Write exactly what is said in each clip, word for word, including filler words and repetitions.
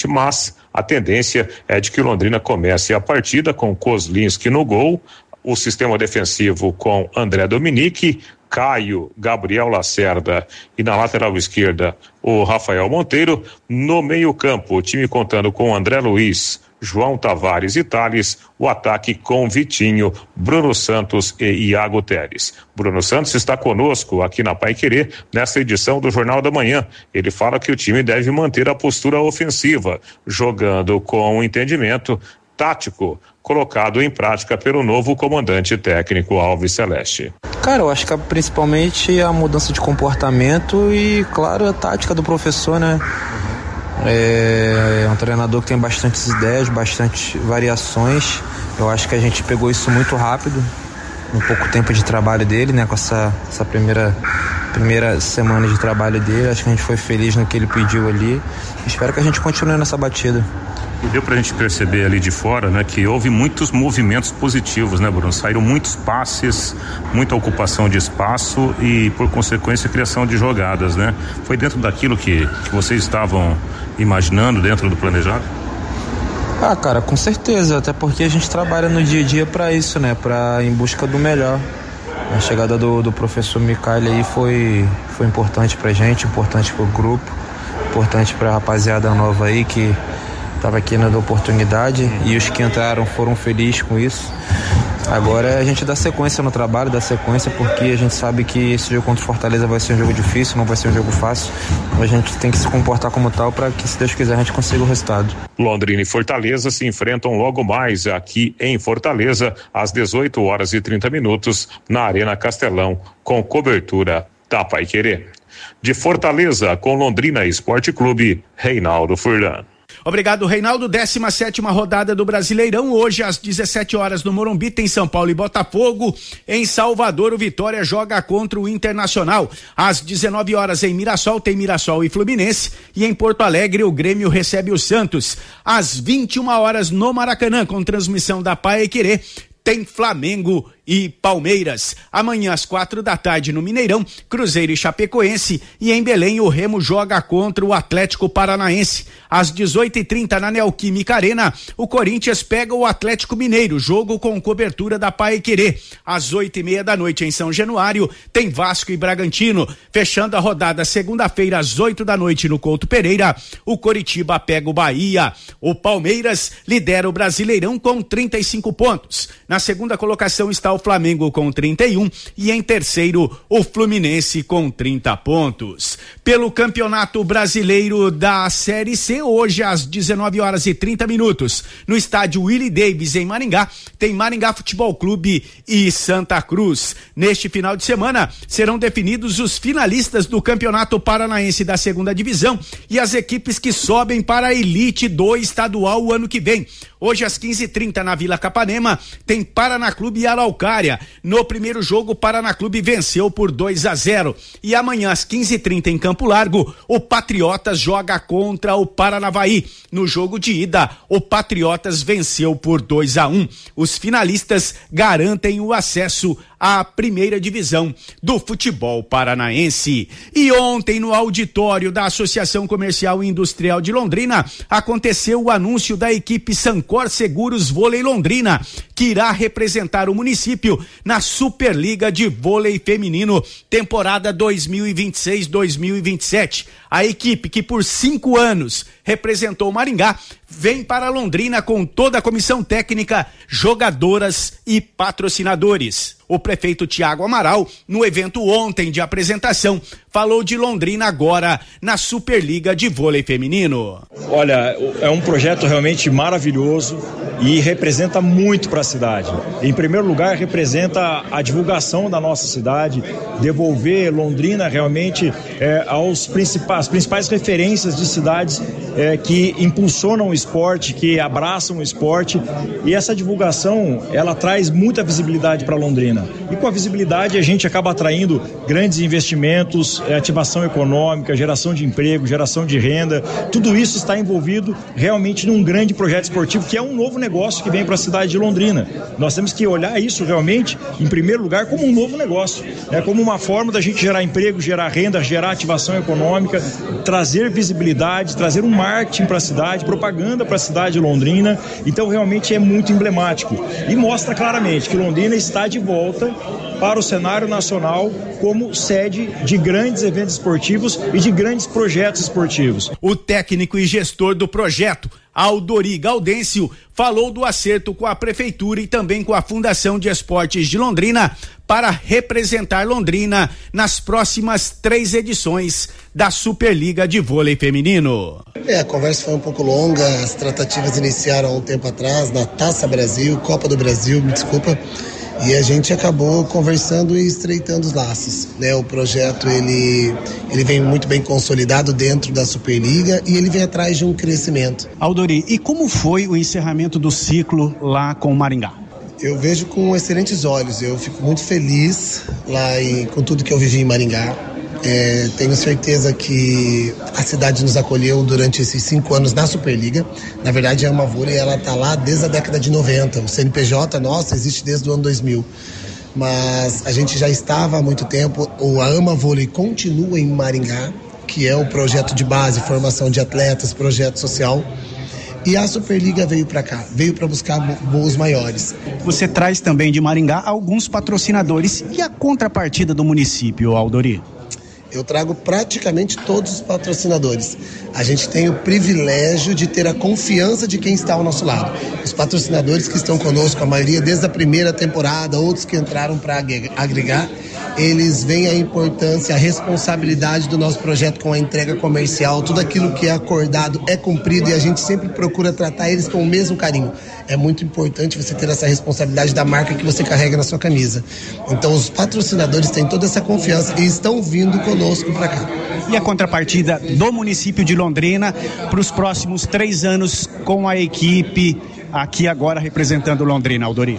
mas a tendência é de que o Londrina comece a partida com Kozlinski no gol, o sistema defensivo com André Dominique, Caio, Gabriel Lacerda e na lateral esquerda o Rafael Monteiro. No meio campo, o time contando com André Luiz, João Tavares e Tales, o ataque com Vitinho, Bruno Santos e Iago Teres. Bruno Santos está conosco aqui na Paiquerê, nesta edição do Jornal da Manhã. Ele fala que o time deve manter a postura ofensiva, jogando com o entendimento tático colocado em prática pelo novo comandante técnico Alves Celeste. Cara, eu acho que principalmente a mudança de comportamento e, claro, a tática do professor, né? É, é um treinador que tem bastantes ideias, bastantes variações. Eu acho que a gente pegou isso muito rápido, no pouco tempo de trabalho dele, né? Com essa, essa primeira, primeira semana de trabalho dele. Acho que a gente foi feliz no que ele pediu ali. Espero que a gente continue nessa batida. E deu pra gente perceber ali de fora, né, que houve muitos movimentos positivos, né, Bruno? Saíram muitos passes, muita ocupação de espaço e, por consequência, criação de jogadas, né? Foi dentro daquilo que, que vocês estavam imaginando, dentro do planejado? Ah, cara, com certeza, até porque a gente trabalha no dia a dia pra isso, né, pra, em busca do melhor. A chegada do, do professor Mikael aí foi, foi importante pra gente, importante pro grupo, importante pra rapaziada nova aí que estava aqui na oportunidade, e os que entraram foram felizes com isso. Agora a gente dá sequência no trabalho, dá sequência, porque a gente sabe que esse jogo contra o Fortaleza vai ser um jogo difícil, não vai ser um jogo fácil. A gente tem que se comportar como tal para que, se Deus quiser, a gente consiga o resultado. Londrina e Fortaleza se enfrentam logo mais aqui em Fortaleza, às dezoito horas e trinta minutos, na Arena Castelão, com cobertura da Paiquerê. De Fortaleza, com Londrina Esporte Clube, Reinaldo Furlan. Obrigado, Reinaldo. décima sétima rodada do Brasileirão. Hoje, às dezessete horas, no Morumbi, tem São Paulo e Botafogo. Em Salvador, o Vitória joga contra o Internacional. Às dezenove horas, em Mirassol, tem Mirassol e Fluminense. E em Porto Alegre, o Grêmio recebe o Santos. Às vinte e uma horas, no Maracanã, com transmissão da Paiquerê, tem Flamengo e Palmeiras. Amanhã às quatro da tarde no Mineirão, Cruzeiro e Chapecoense, e em Belém o Remo joga contra o Atlético Paranaense. Às dezoito e trinta na Neoquímica Arena, o Corinthians pega o Atlético Mineiro, jogo com cobertura da Paiquerê. Às oito e meia da noite em São Januário tem Vasco e Bragantino. Fechando a rodada segunda-feira às oito da noite no Couto Pereira, o Coritiba pega o Bahia. O Palmeiras lidera o Brasileirão com trinta e cinco pontos. Na segunda colocação está o Flamengo com trinta e um e em terceiro o Fluminense com trinta pontos. Pelo Campeonato Brasileiro da Série C, hoje às dezenove horas e trinta minutos, no estádio Willie Davis em Maringá, tem Maringá Futebol Clube e Santa Cruz. Neste final de semana serão definidos os finalistas do Campeonato Paranaense da segunda divisão e as equipes que sobem para a elite do estadual o ano que vem. Hoje às quinze e trinta na Vila Capanema tem Paraná Clube e Araucária. No primeiro jogo, o Paraná Clube venceu por dois a zero. E amanhã às quinze e trinta em Campo Largo, o Patriotas joga contra o Paranavaí. No jogo de ida, o Patriotas venceu por dois a um. Os finalistas garantem o acesso à primeira divisão do futebol paranaense. E ontem, no auditório da Associação Comercial e Industrial de Londrina, aconteceu o anúncio da equipe Sancor Seguros Vôlei Londrina, que irá representar o município na Superliga de Vôlei Feminino, temporada dois mil e vinte e seis dois mil e vinte e sete. A equipe que por cinco anos representou o Maringá vem para Londrina com toda a comissão técnica, jogadoras e patrocinadores. O prefeito Tiago Amaral, no evento ontem de apresentação, falou de Londrina agora na Superliga de Vôlei Feminino. Olha, é um projeto realmente maravilhoso e representa muito para a cidade. Em primeiro lugar, representa a divulgação da nossa cidade, devolver Londrina realmente é, aos principais, as principais referências de cidades é, que impulsionam o esporte, que abraçam o esporte, e essa divulgação, ela traz muita visibilidade para Londrina. E com a visibilidade a gente acaba atraindo grandes investimentos, ativação econômica, geração de emprego, geração de renda. Tudo isso está envolvido realmente num grande projeto esportivo que é um novo negócio negócio que vem para a cidade de Londrina. Nós temos que olhar isso realmente, em primeiro lugar, como um novo negócio, né? Como uma forma da gente gerar emprego, gerar renda, gerar ativação econômica, trazer visibilidade, trazer um marketing para a cidade, propaganda para a cidade de Londrina. Então realmente é muito emblemático e mostra claramente que Londrina está de volta para o cenário nacional como sede de grandes eventos esportivos e de grandes projetos esportivos. O técnico e gestor do projeto, Aldori Gaudêncio, falou do acerto com a prefeitura e também com a Fundação de Esportes de Londrina para representar Londrina nas próximas três edições da Superliga de Vôlei Feminino. É, a conversa foi um pouco longa, as tratativas iniciaram há um tempo atrás na Taça Brasil, Copa do Brasil, me desculpa. E a gente acabou conversando e estreitando os laços, né? O projeto, ele, ele vem muito bem consolidado dentro da Superliga e ele vem atrás de um crescimento. Aldori, e como foi o encerramento do ciclo lá com o Maringá? Eu vejo com excelentes olhos, eu fico muito feliz lá em, com tudo que eu vivi em Maringá. É, tenho certeza que a cidade nos acolheu durante esses cinco anos na Superliga. Na verdade, a Ama Vôlei, ela está lá desde a década de noventa. O C N P J, nossa, existe desde o ano dois mil. Mas a gente já estava há muito tempo. O Ama Vôlei continua em Maringá, que é o projeto de base, formação de atletas, projeto social. E a Superliga veio para cá, veio para buscar voos maiores. Você traz também de Maringá alguns patrocinadores. E a contrapartida do município, Aldori? Eu trago praticamente todos os patrocinadores. A gente tem o privilégio de ter a confiança de quem está ao nosso lado. Os patrocinadores que estão conosco, a maioria desde a primeira temporada, outros que entraram para agregar, eles veem a importância, a responsabilidade do nosso projeto com a entrega comercial. Tudo aquilo que é acordado é cumprido e a gente sempre procura tratar eles com o mesmo carinho. É muito importante você ter essa responsabilidade da marca que você carrega na sua camisa. Então os patrocinadores têm toda essa confiança e estão vindo conosco para cá. E a contrapartida do município de Londrina para os próximos três anos com a equipe aqui agora representando Londrina, Aldori?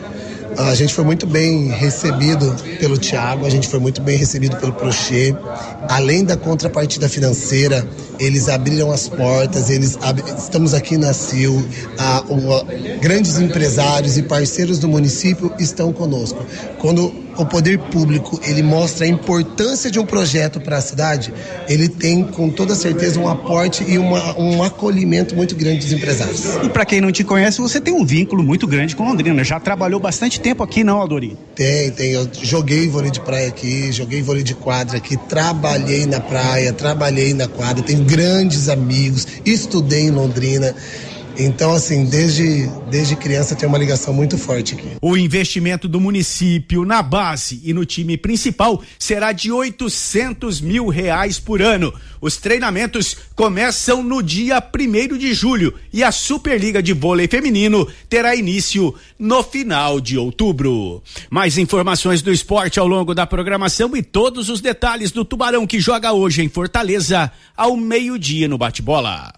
A gente foi muito bem recebido pelo Thiago, a gente foi muito bem recebido pelo Prochê. Além da contrapartida financeira, eles abriram as portas, eles ab... estamos aqui na Sil, a, o, grandes empresários e parceiros do município estão conosco. Quando o poder público ele mostra a importância de um projeto para a cidade, ele tem com toda certeza um aporte e uma, um acolhimento muito grande dos empresários. E para quem não te conhece, você tem um vínculo muito grande com Londrina, já trabalhou bastante tempo aqui, não, Aldori? Tem, tem, eu joguei vôlei de praia aqui, joguei vôlei de quadra aqui, trabalhei na praia, trabalhei na quadra, tenho grandes amigos, estudei em Londrina. Então, assim, desde, desde criança tem uma ligação muito forte aqui. O investimento do município na base e no time principal será de oitocentos mil reais por ano. Os treinamentos começam no dia primeiro de julho e a Superliga de Vôlei Feminino terá início no final de outubro. Mais informações do esporte ao longo da programação e todos os detalhes do Tubarão que joga hoje em Fortaleza ao meio-dia no bate-bola.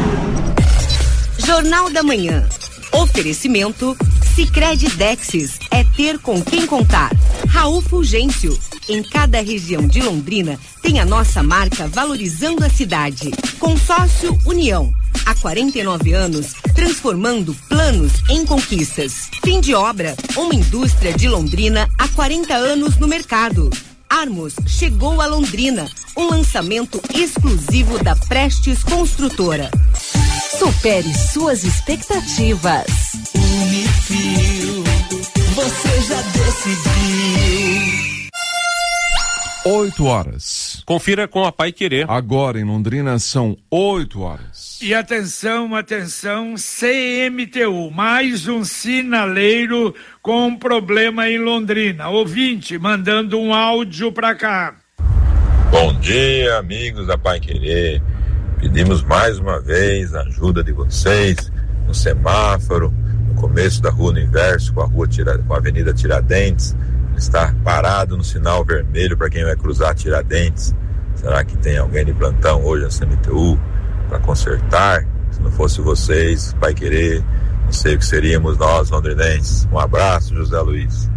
Jornal da Manhã. Oferecimento Sicredi Dexis. É ter com quem contar. Raul Fulgêncio. Em cada região de Londrina tem a nossa marca valorizando a cidade. Consórcio União. Há quarenta e nove anos, transformando planos em conquistas. Fim de obra. Uma indústria de Londrina há quarenta anos no mercado. Armos chegou a Londrina. Um lançamento exclusivo da Prestes Construtora. Supere suas expectativas. Unifil, você já decidiu. Oito horas. Confira com a Paiquerê. Agora em Londrina são oito horas. E atenção, atenção, C M T U, mais um sinaleiro com problema em Londrina. Ouvinte, mandando um áudio pra cá. Bom dia, amigos da Paiquerê. Pedimos mais uma vez a ajuda de vocês no semáforo, no começo da Rua Universo, com a, rua Tira, com a Avenida Tiradentes, está parado no sinal vermelho para quem vai cruzar Tiradentes. Será que tem alguém de plantão hoje na C M T U para consertar? Se não fosse vocês, Paiquerê, não sei o que seríamos nós, londrinenses. Um abraço, José Luiz.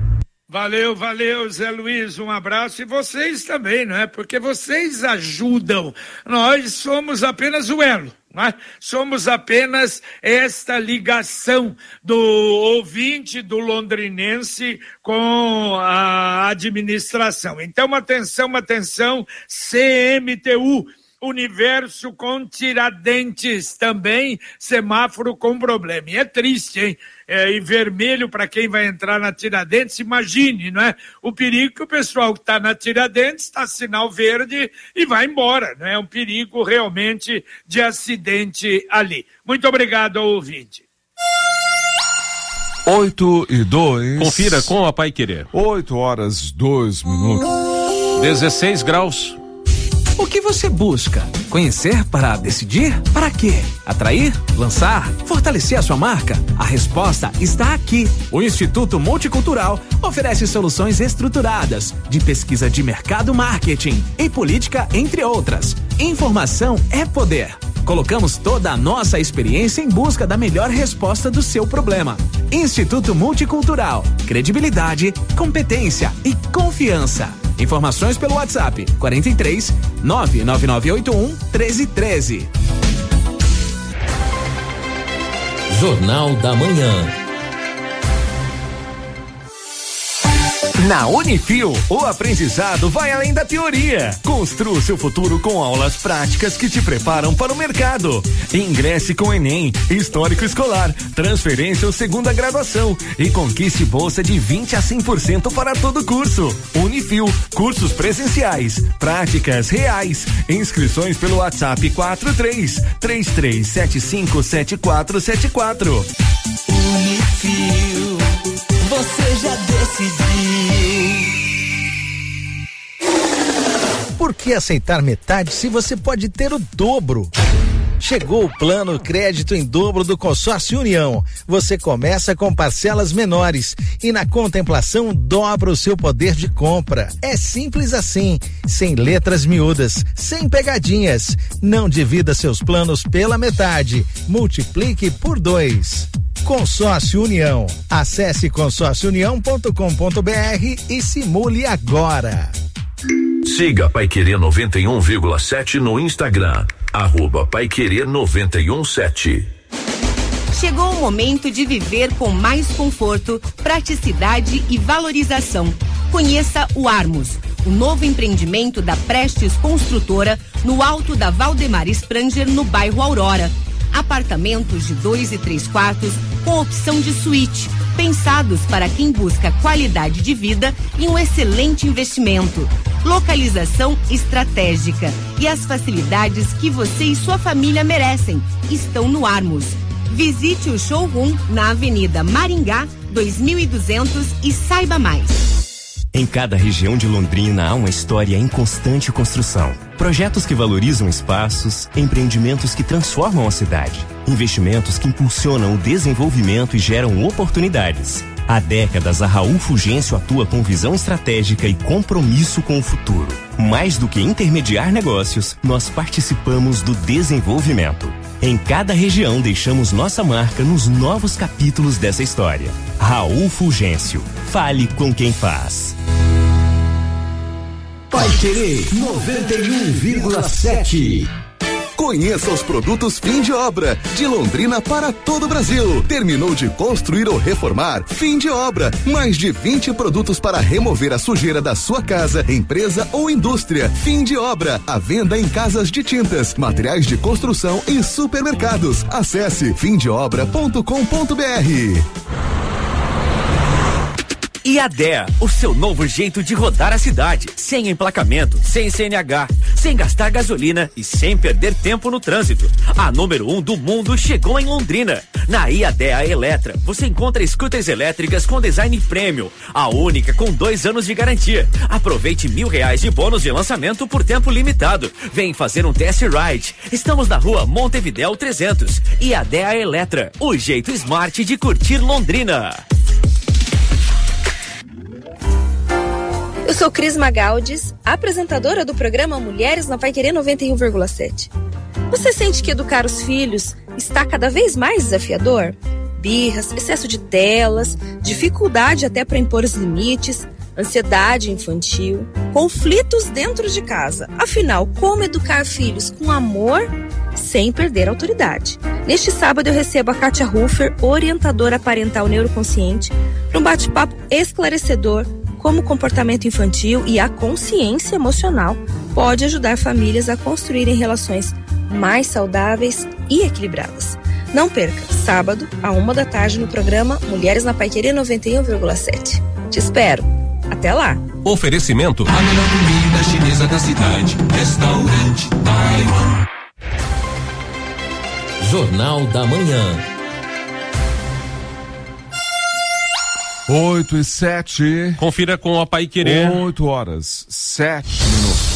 Valeu, valeu, Zé Luiz, um abraço, e vocês também, não é? Porque vocês ajudam, nós somos apenas o elo, não é? Somos apenas esta ligação do ouvinte, do londrinense com a administração. Então, atenção, atenção, C M T U, Universo com Tiradentes, também semáforo com problema. E é triste, hein? É, e vermelho para quem vai entrar na Tiradentes, imagine, não é? O perigo que o pessoal que está na Tiradentes está sinal verde e vai embora, não é? Um perigo realmente de acidente ali. Muito obrigado ao ouvinte. Oito e dois. Confira com a Paiquerê. Oito horas, dois minutos. dezesseis graus. O que você busca? Conhecer para decidir? Para quê? Atrair? Lançar? Fortalecer a sua marca? A resposta está aqui. O Instituto Multicultural oferece soluções estruturadas de pesquisa de mercado, marketing e política, entre outras. Informação é poder. Colocamos toda a nossa experiência em busca da melhor resposta do seu problema. Instituto Multicultural. Credibilidade, competência e confiança. Informações pelo WhatsApp quarenta e três, nove nove nove oito um, treze treze. Jornal da Manhã. Na Unifil, o aprendizado vai além da teoria. Construa o seu futuro com aulas práticas que te preparam para o mercado. Ingresse com Enem, Histórico Escolar, Transferência ou Segunda Graduação e conquiste bolsa de vinte a cem por cento para todo curso. Unifil, cursos presenciais, práticas reais. Inscrições pelo WhatsApp quatro três, três três sete cinco, sete quatro sete quatro. Unifil, você já decidiu. Por que aceitar metade se você pode ter o dobro? Chegou o plano crédito em dobro do Consórcio União. Você começa com parcelas menores e na contemplação dobra o seu poder de compra. É simples assim, sem letras miúdas, sem pegadinhas. Não divida seus planos pela metade, multiplique por dois. Consórcio União. Acesse consórcio união ponto com ponto br e simule agora. Siga Paiquerê noventa e um vírgula sete no Instagram, arroba Paiquerê noventa e um sete. Chegou o momento de viver com mais conforto, praticidade e valorização. Conheça o Armos, o novo empreendimento da Prestes Construtora no alto da Valdemar Spranger, no bairro Aurora. Apartamentos de dois e três quartos com opção de suíte, pensados para quem busca qualidade de vida e um excelente investimento. Localização estratégica e as facilidades que você e sua família merecem estão no Armos. Visite o showroom na Avenida Maringá dois mil e duzentos e saiba mais. Em cada região de Londrina há uma história em constante construção. Projetos que valorizam espaços, empreendimentos que transformam a cidade, investimentos que impulsionam o desenvolvimento e geram oportunidades. Há décadas, a Raul Fulgêncio atua com visão estratégica e compromisso com o futuro. Mais do que intermediar negócios, nós participamos do desenvolvimento. Em cada região, deixamos nossa marca nos novos capítulos dessa história. Raul Fulgêncio. Fale com quem faz. Paiquerê noventa e um vírgula sete. Conheça os produtos fim de obra, de Londrina para todo o Brasil. Terminou de construir ou reformar? Fim de obra. Mais de vinte produtos para remover a sujeira da sua casa, empresa ou indústria. Fim de obra. A venda em casas de tintas, materiais de construção e supermercados. Acesse fim de obra ponto com ponto br. I A D E A, o seu novo jeito de rodar a cidade, sem emplacamento, sem C N H, sem gastar gasolina e sem perder tempo no trânsito. A número um do mundo chegou em Londrina. Na I A D E A Eletra, você encontra scooters elétricas com design premium, a única com dois anos de garantia. Aproveite mil reais de bônus de lançamento por tempo limitado. Vem fazer um test ride. Estamos na rua Montevidéu trezentos. I A D E A Eletra, o jeito smart de curtir Londrina. Eu sou Cris Magaldes, apresentadora do programa Mulheres na Paiquerê noventa e um vírgula sete. Você sente que educar os filhos está cada vez mais desafiador? birras, excesso de telas, dificuldade até para impor os limites, ansiedade infantil, conflitos dentro de casa. Afinal, como educar filhos com amor sem perder a autoridade? Neste sábado eu recebo a Kátia Ruffer, orientadora parental neuroconsciente, para um bate-papo esclarecedor como o comportamento infantil e a consciência emocional pode ajudar famílias a construírem relações mais saudáveis e equilibradas. Não perca, sábado, à uma da tarde, no programa Mulheres na Paiquerê noventa e um vírgula sete. Te espero. Até lá. Oferecimento. A melhor comida chinesa da cidade. Restaurante Taiwan. Jornal da Manhã. Oito e sete. Confira com a Paiquerê. Oito horas, sete minutos.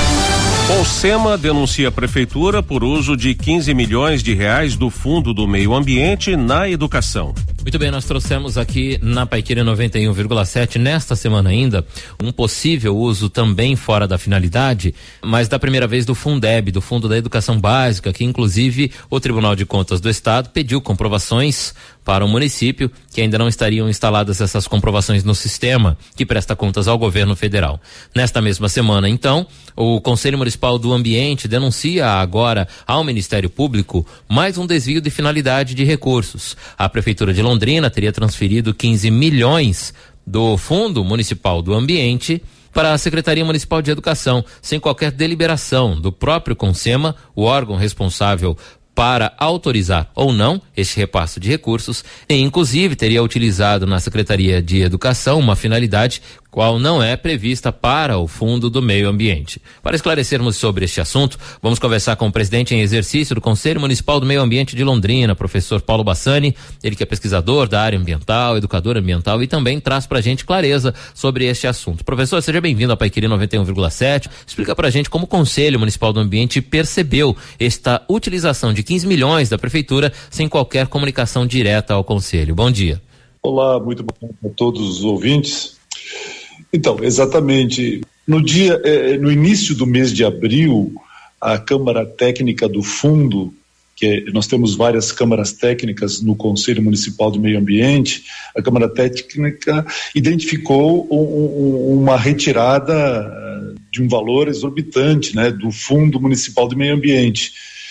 Consema denuncia a prefeitura por uso de quinze milhões de reais do Fundo do Meio Ambiente na educação. Muito bem, nós trouxemos aqui na Paiquerê noventa e um vírgula sete, nesta semana ainda, um possível uso também fora da finalidade, mas da primeira vez do Fundeb, do Fundo da Educação Básica, que inclusive o Tribunal de Contas do Estado pediu comprovações para o município, que ainda não estariam instaladas essas comprovações no sistema que presta contas ao governo federal. Nesta mesma semana, então, o Conselho Municipal do Ambiente denuncia agora ao Ministério Público mais um desvio de finalidade de recursos. A Prefeitura de Londrina teria transferido quinze milhões do Fundo Municipal do Ambiente para a Secretaria Municipal de Educação, sem qualquer deliberação do próprio Consema, o órgão responsável para autorizar ou não este repasse de recursos, e inclusive teria utilizado na Secretaria de Educação uma finalidade qual não é prevista para o Fundo do Meio Ambiente. Para esclarecermos sobre este assunto, vamos conversar com o presidente em exercício do Conselho Municipal do Meio Ambiente de Londrina, professor Paulo Bassani, ele que é pesquisador da área ambiental, educador ambiental e também traz pra gente clareza sobre este assunto. Professor, seja bem-vindo à Paiquerê noventa e um vírgula sete. Explica pra gente como o Conselho Municipal do Ambiente percebeu esta utilização de quinze milhões da Prefeitura sem qualquer comunicação direta ao Conselho. Bom dia. Olá, muito bom dia a todos os ouvintes. Então, exatamente, no dia, eh, no início do mês de abril, a Câmara Técnica do Fundo, que é, nós temos várias câmaras técnicas no Conselho Municipal do Meio Ambiente, a Câmara Técnica identificou um, um, uma retirada de um valor exorbitante, né, do Fundo Municipal do Meio Ambiente.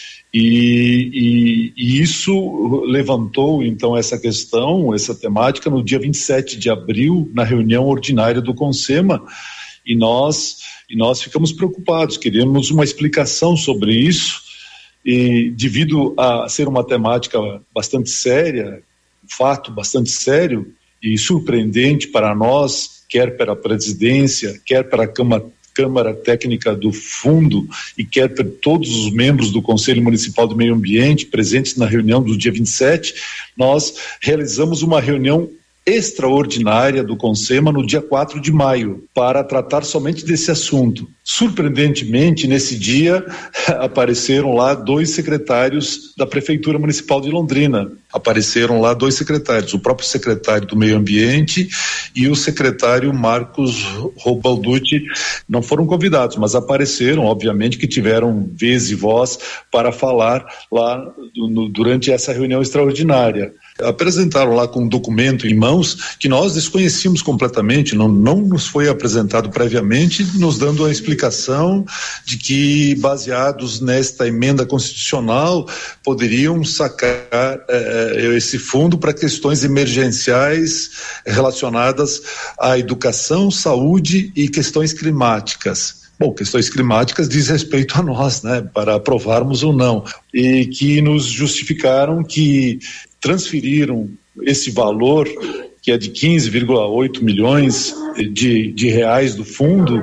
E, e, e isso levantou, então, essa questão, essa temática, no dia vinte e sete de abril, na reunião ordinária do Consema, e nós, e nós ficamos preocupados, queríamos uma explicação sobre isso, e devido a ser uma temática bastante séria, um fato bastante sério e surpreendente para nós, quer para a presidência, quer para a Câmara Câmara Técnica do Fundo e quer ter todos os membros do Conselho Municipal do Meio Ambiente presentes na reunião do dia vinte e sete, nós realizamos uma reunião extraordinária do Consema no dia quatro de maio para tratar somente desse assunto. Surpreendentemente, nesse dia apareceram lá dois secretários da Prefeitura Municipal de Londrina. Apareceram lá dois secretários, o próprio secretário do Meio Ambiente e o secretário Marcos Robalducci. Não foram convidados, mas apareceram, obviamente que tiveram vez e voz para falar lá no, durante essa reunião extraordinária. Apresentaram lá com um documento em mãos que nós desconhecíamos completamente, não, não nos foi apresentado previamente, nos dando a explicação de que, baseados nesta emenda constitucional, poderiam sacar eh, esse fundo para questões emergenciais relacionadas à educação, saúde e questões climáticas. Bom, questões climáticas diz respeito a nós, né, para aprovarmos ou não, e que nos justificaram que transferiram esse valor, que é de quinze vírgula oito milhões de, de reais do fundo,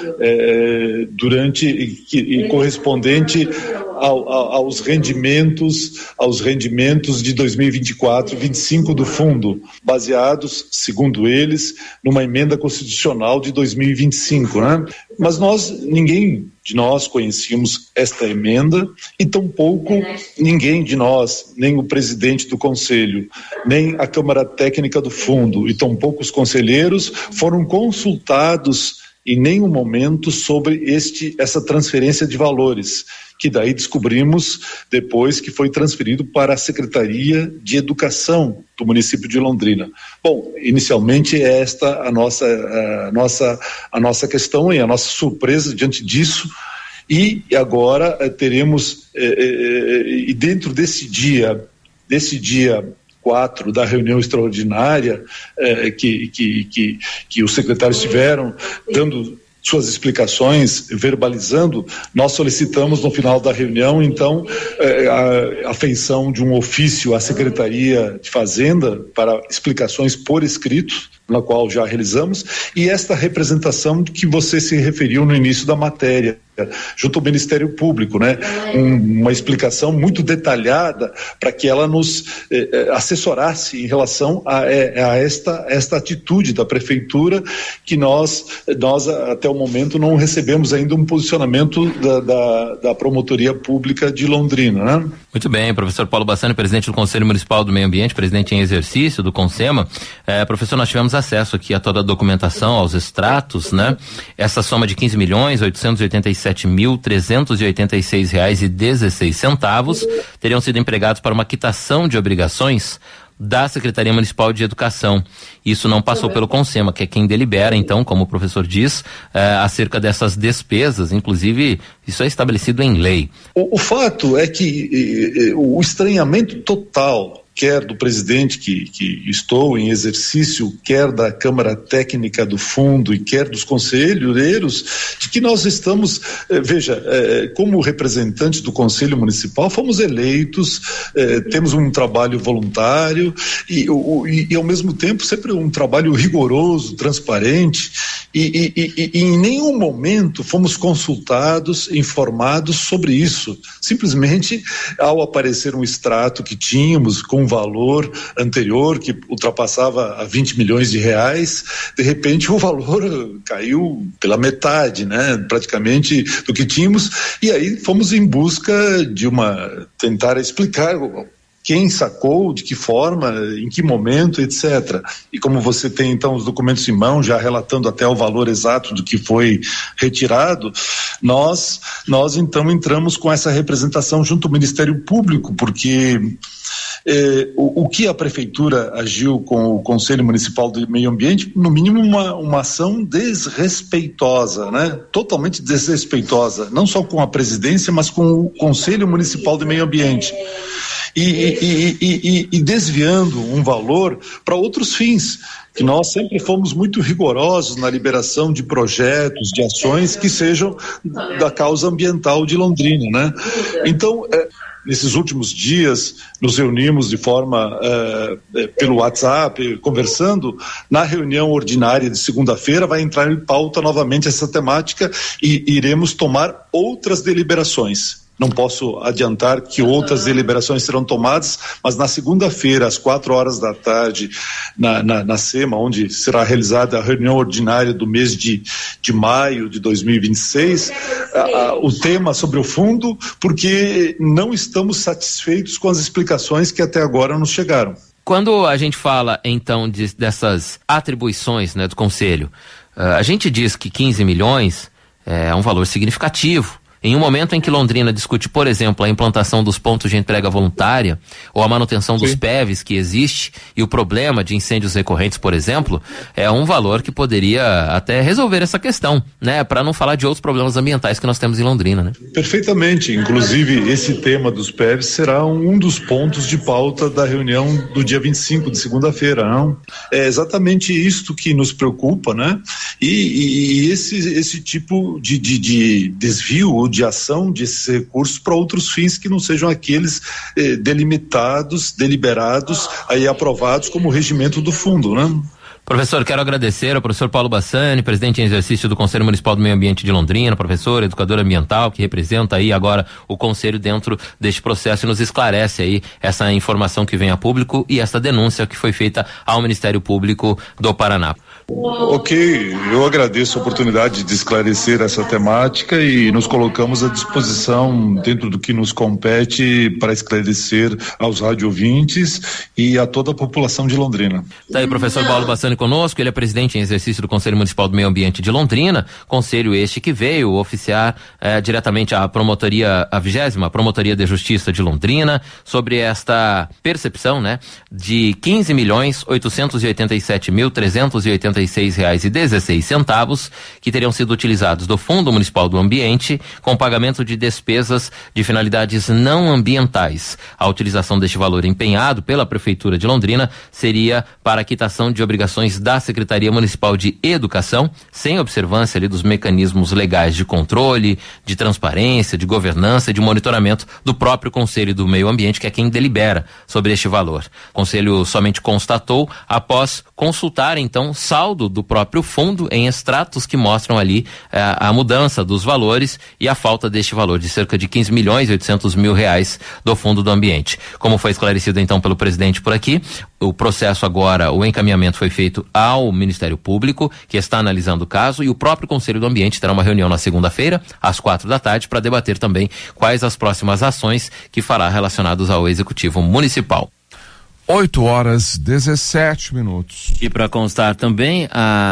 é, durante e, e correspondente ao, ao, aos rendimentos, aos rendimentos de dois mil e vinte e quatro, vinte e cinco do fundo, baseados, segundo eles, numa emenda constitucional de dois mil e vinte e cinco, né? Mas nós, ninguém de nós conhecíamos esta emenda e tampouco ninguém de nós, nem o presidente do conselho, nem a Câmara Técnica do Fundo e tampouco os conselheiros foram consultados em nenhum momento sobre este, essa transferência de valores, que daí descobrimos depois que foi transferido para a Secretaria de Educação do município de Londrina. Bom, inicialmente é esta a nossa, a nossa, a nossa questão e a nossa surpresa diante disso. E agora eh, teremos, eh, eh, e dentro desse dia, desse dia quatro da reunião extraordinária eh, que, que, que, que os secretários tiveram, dando suas explicações, verbalizando, nós solicitamos no final da reunião, então, a, a feição de um ofício à Secretaria de Fazenda para explicações por escrito, na qual já realizamos, e esta representação que você se referiu no início da matéria, junto ao Ministério Público, né? Um, uma explicação muito detalhada para que ela nos eh, assessorasse em relação a, a esta, esta atitude da Prefeitura, que nós, nós até o momento não recebemos ainda um posicionamento da, da, da Promotoria Pública de Londrina, né? Muito bem, professor Paulo Bassani, presidente do Conselho Municipal do Meio Ambiente, presidente em exercício do CONSEMA. É, professor, nós tivemos acesso aqui a toda a documentação, aos extratos, né? Essa soma de quinze milhões oitocentos e oitenta e sete mil trezentos e oitenta e seis reais e dezesseis centavos teriam sido empregados para uma quitação de obrigações da Secretaria Municipal de Educação. Isso não passou pelo CONSEMA, que é quem delibera, então, como o professor diz, eh, acerca dessas despesas, inclusive isso é estabelecido em lei. O, o fato é que eh, eh, o estranhamento total, quer do presidente que, que estou em exercício, quer da Câmara Técnica do Fundo e quer dos conselheiros, de que nós estamos, eh, veja, eh, como representantes do Conselho Municipal, fomos eleitos, eh, temos um trabalho voluntário e, o, e, e ao mesmo tempo sempre um trabalho rigoroso, transparente, e, e, e, e em nenhum momento fomos consultados, informados sobre isso. Simplesmente, ao aparecer um extrato que tínhamos com um valor anterior que ultrapassava a vinte milhões de reais, de repente o valor caiu pela metade, né, praticamente do que tínhamos, e aí fomos em busca de uma, tentar explicar quem sacou, de que forma, em que momento, etcétera. E como você tem então os documentos em mão, já relatando até o valor exato do que foi retirado, nós, nós então entramos com essa representação junto ao Ministério Público, porque Eh, o, o que a Prefeitura agiu com o Conselho Municipal do Meio Ambiente, no mínimo uma, uma ação desrespeitosa, né? Totalmente desrespeitosa, não só com a presidência, mas com o Conselho Municipal do Meio Ambiente. E, e, e, e, e desviando um valor para outros fins, que nós sempre fomos muito rigorosos na liberação de projetos, de ações que sejam da causa ambiental de Londrina, né? Então, é, nesses últimos dias, nos reunimos de forma, eh, eh, pelo WhatsApp, conversando. Na reunião ordinária de segunda-feira vai entrar em pauta novamente essa temática e iremos tomar outras deliberações. Não posso adiantar que outras deliberações serão tomadas, mas na segunda-feira, às quatro horas da tarde, na, na, na SEMA, onde será realizada a reunião ordinária do mês de, de maio de dois mil e vinte e seis, a, a, o tema sobre o fundo, porque não estamos satisfeitos com as explicações que até agora nos chegaram. Quando a gente fala, então, de, dessas atribuições, né, do Conselho, uh, a gente diz que quinze milhões é um valor significativo. Em um momento em que Londrina discute, por exemplo, a implantação dos pontos de entrega voluntária ou a manutenção dos P E Vs que existe e o problema de incêndios recorrentes, por exemplo, é um valor que poderia até resolver essa questão, né? Para não falar de outros problemas ambientais que nós temos em Londrina, né? Perfeitamente. Inclusive, esse tema dos P E Vs será um dos pontos de pauta da reunião do dia vinte e cinco, de segunda-feira, não? É exatamente isto que nos preocupa, né? E, e, e esse, esse tipo de, de, de desvio de ação desses recursos para outros fins que não sejam aqueles eh, delimitados, deliberados, aí aprovados como regimento do fundo, né? Professor, quero agradecer ao professor Paulo Bassani, presidente em exercício do Conselho Municipal do Meio Ambiente de Londrina, professor, educador ambiental, que representa aí agora o Conselho dentro deste processo e nos esclarece aí essa informação que vem a público e essa denúncia que foi feita ao Ministério Público do Paraná. Ok, eu agradeço a oportunidade de esclarecer essa temática e nos colocamos à disposição dentro do que nos compete para esclarecer aos rádio ouvintes e a toda a população de Londrina. Tá aí, professor Paulo Bassani, telefone conosco, ele é presidente em exercício do Conselho Municipal do Meio Ambiente de Londrina, conselho este que veio oficiar eh, diretamente a promotoria, a vigésima Promotoria de Justiça de Londrina, sobre esta percepção, né, de quinze milhões oitocentos e oitenta e sete mil trezentos e oitenta e seis reais e dezesseis centavos que teriam sido utilizados do Fundo Municipal do Ambiente com pagamento de despesas de finalidades não ambientais. A utilização deste valor empenhado pela Prefeitura de Londrina seria para a quitação de obrigações da Secretaria Municipal de Educação, sem observância ali dos mecanismos legais de controle, de transparência, de governança e de monitoramento do próprio Conselho do Meio Ambiente, que é quem delibera sobre este valor. O Conselho somente constatou após consultar, então, saldo do próprio fundo em extratos que mostram ali eh, a mudança dos valores e a falta deste valor de cerca de quinze milhões e oitocentos mil reais do Fundo do Ambiente. Como foi esclarecido, então, pelo presidente por aqui, o processo agora, o encaminhamento foi feito ao Ministério Público, que está analisando o caso, e o próprio Conselho do Ambiente terá uma reunião na segunda-feira, às quatro da tarde, para debater também quais as próximas ações que fará relacionadas ao Executivo Municipal. oito horas, dezessete minutos. E para constar também,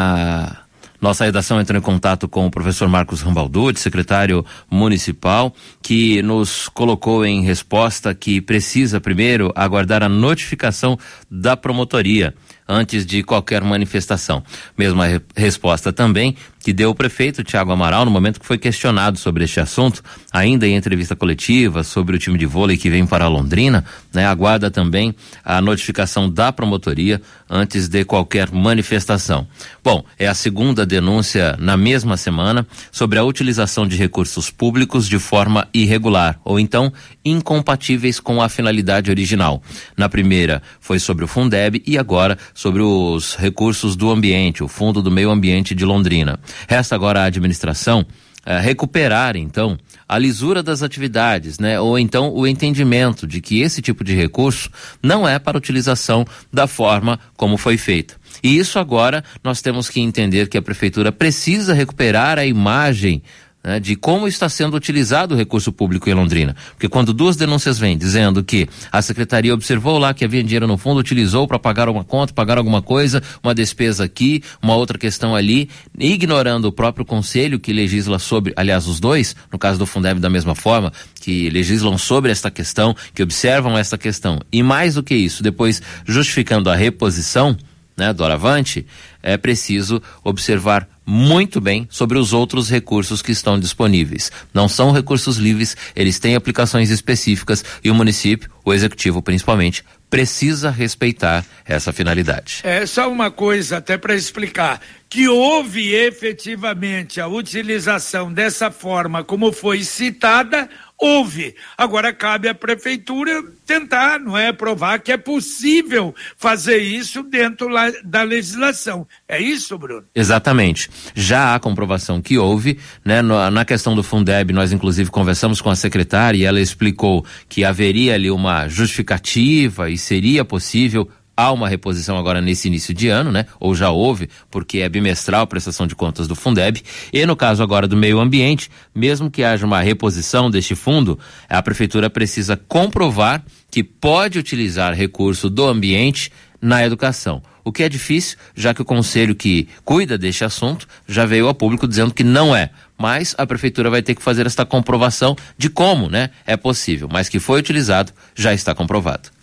a nossa redação entrou em contato com o professor Marcos Rambalducci, secretário municipal, que nos colocou em resposta que precisa primeiro aguardar a notificação da promotoria antes de qualquer manifestação. Mesma re- resposta também que deu o prefeito Tiago Amaral no momento que foi questionado sobre este assunto, ainda em entrevista coletiva sobre o time de vôlei que vem para Londrina, né? Aguarda também a notificação da promotoria antes de qualquer manifestação. Bom, é a segunda denúncia na mesma semana sobre a utilização de recursos públicos de forma irregular, ou então incompatíveis com a finalidade original. Na primeira foi sobre o Fundeb e agora sobre os recursos do ambiente, o Fundo do Meio Ambiente de Londrina. Resta agora a administração eh, recuperar, então, a lisura das atividades, né? Ou então o entendimento de que esse tipo de recurso não é para utilização da forma como foi feita. E isso agora nós temos que entender que a Prefeitura precisa recuperar a imagem, né, de como está sendo utilizado o recurso público em Londrina. Porque quando duas denúncias vêm dizendo que a Secretaria observou lá que havia dinheiro no fundo, utilizou para pagar uma conta, pagar alguma coisa, uma despesa aqui, uma outra questão ali, ignorando o próprio Conselho que legisla sobre, aliás, os dois, no caso do Fundeb da mesma forma, que legislam sobre esta questão, que observam esta questão. E mais do que isso, depois justificando a reposição, né, doravante, é preciso observar muito bem sobre os outros recursos que estão disponíveis. Não são recursos livres, eles têm aplicações específicas e o município, o executivo principalmente, precisa respeitar essa finalidade. É só uma coisa até para explicar, que houve efetivamente a utilização dessa forma como foi citada, houve. Agora cabe à prefeitura tentar, não é, provar que é possível fazer isso dentro la, da legislação. É isso, Bruno? Exatamente. Já há comprovação que houve, né? No, na questão do Fundeb, nós inclusive conversamos com a secretária e ela explicou que haveria ali uma justificativa e seria possível. Há uma reposição agora nesse início de ano, né? Ou já houve, porque é bimestral a prestação de contas do Fundeb. E no caso agora do meio ambiente, mesmo que haja uma reposição deste fundo, a prefeitura precisa comprovar que pode utilizar recurso do ambiente na educação. O que é difícil, já que o conselho que cuida deste assunto já veio a público dizendo que não é. Mas a prefeitura vai ter que fazer esta comprovação de como, né? É possível, mas que foi utilizado, já está comprovado.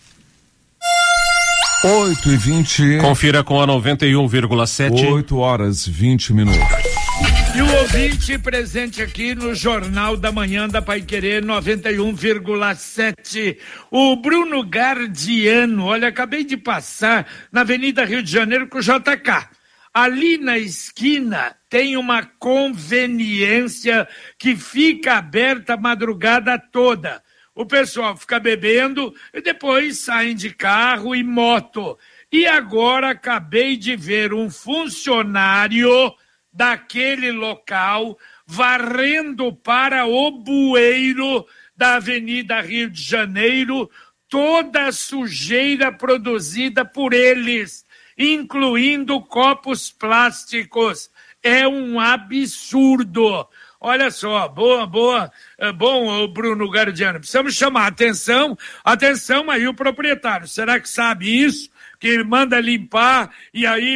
oito e vinte. Confira com a noventa e um vírgula sete. oito horas, vinte minutos. E o ouvinte presente aqui no Jornal da Manhã da Paiquerê noventa e um vírgula sete. O Bruno Gardiano, olha, acabei de passar na Avenida Rio de Janeiro com o J K. Ali na esquina tem uma conveniência que fica aberta a madrugada toda. O pessoal fica bebendo e depois saem de carro e moto. E agora acabei de ver um funcionário daquele local varrendo para o bueiro da Avenida Rio de Janeiro toda a sujeira produzida por eles, incluindo copos plásticos. É um absurdo. Olha só, boa, boa, é bom, Bruno Gardiano, precisamos chamar atenção, atenção aí o proprietário, será que sabe isso? que manda limpar e aí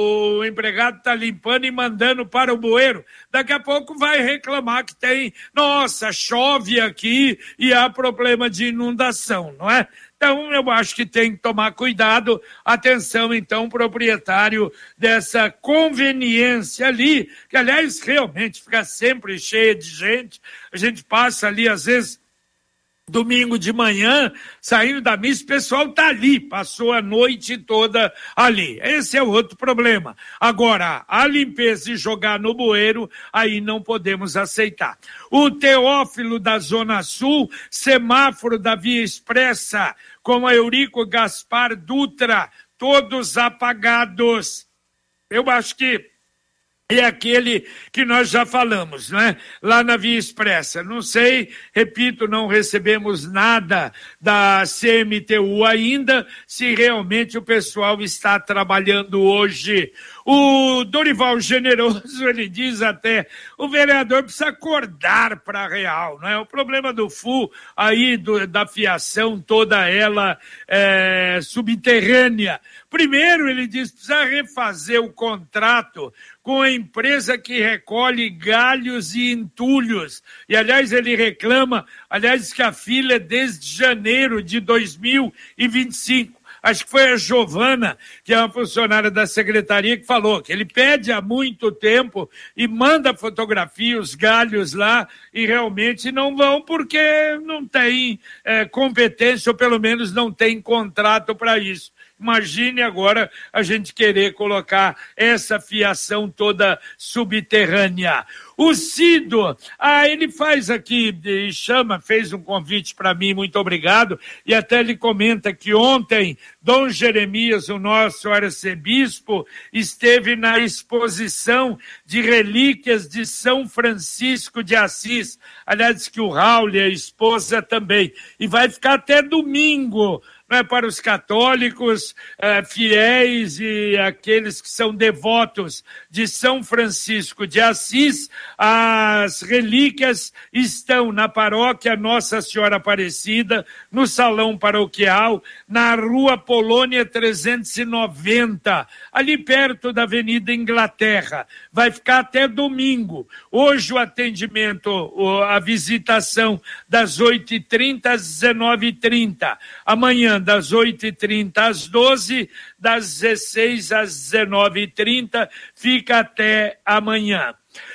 o empregado está limpando e mandando para o bueiro. Daqui a pouco vai reclamar que tem, nossa, chove aqui e há problema de inundação, não é? Então, eu acho que tem que tomar cuidado. Atenção, então, proprietário dessa conveniência ali, que, aliás, realmente fica sempre cheia de gente. A gente passa ali, às vezes, domingo de manhã, saindo da missa, o pessoal tá ali, passou a noite toda ali. Esse é outro problema. Agora, a limpeza e jogar no bueiro, aí não podemos aceitar. O Teófilo da Zona Sul, semáforo da Via Expressa, com a Eurico Gaspar Dutra, todos apagados. Eu acho que é aquele que nós já falamos, né? Lá na Via Expressa. Não sei, repito, não recebemos nada da C M T U ainda, se realmente o pessoal está trabalhando hoje. O Dorival Generoso, ele diz até, o vereador precisa acordar para a real, não é? O problema do F U, aí do, da fiação, toda ela é, subterrânea. Primeiro, ele diz, precisa refazer o contrato com a empresa que recolhe galhos e entulhos. E, aliás, ele reclama, aliás, que a fila é desde janeiro de dois mil e vinte e cinco. Acho que foi a Giovana, que é uma funcionária da secretaria, que falou que ele pede há muito tempo e manda fotografia, os galhos lá, e realmente não vão porque não tem é, competência, ou pelo menos não tem contrato para isso. Imagine agora a gente querer colocar essa fiação toda subterrânea. O Cido, ah, ele faz aqui, chama, fez um convite para mim, muito obrigado, e até ele comenta que ontem Dom Jeremias, o nosso arcebispo, esteve na exposição de relíquias de São Francisco de Assis. Aliás, diz que o Raul e a esposa também. E vai ficar até domingo, né, para os católicos, eh, fiéis e aqueles que são devotos de São Francisco de Assis. As relíquias estão na paróquia Nossa Senhora Aparecida, no salão paroquial, na Rua Polônia trezentos e noventa, ali perto da Avenida Inglaterra. Vai ficar até domingo. Hoje o atendimento, a visitação das oito e trinta às dezenove e trinta. Amanhã das oito e trinta às doze, das dezesseis às dezenove e trinta, fica até amanhã.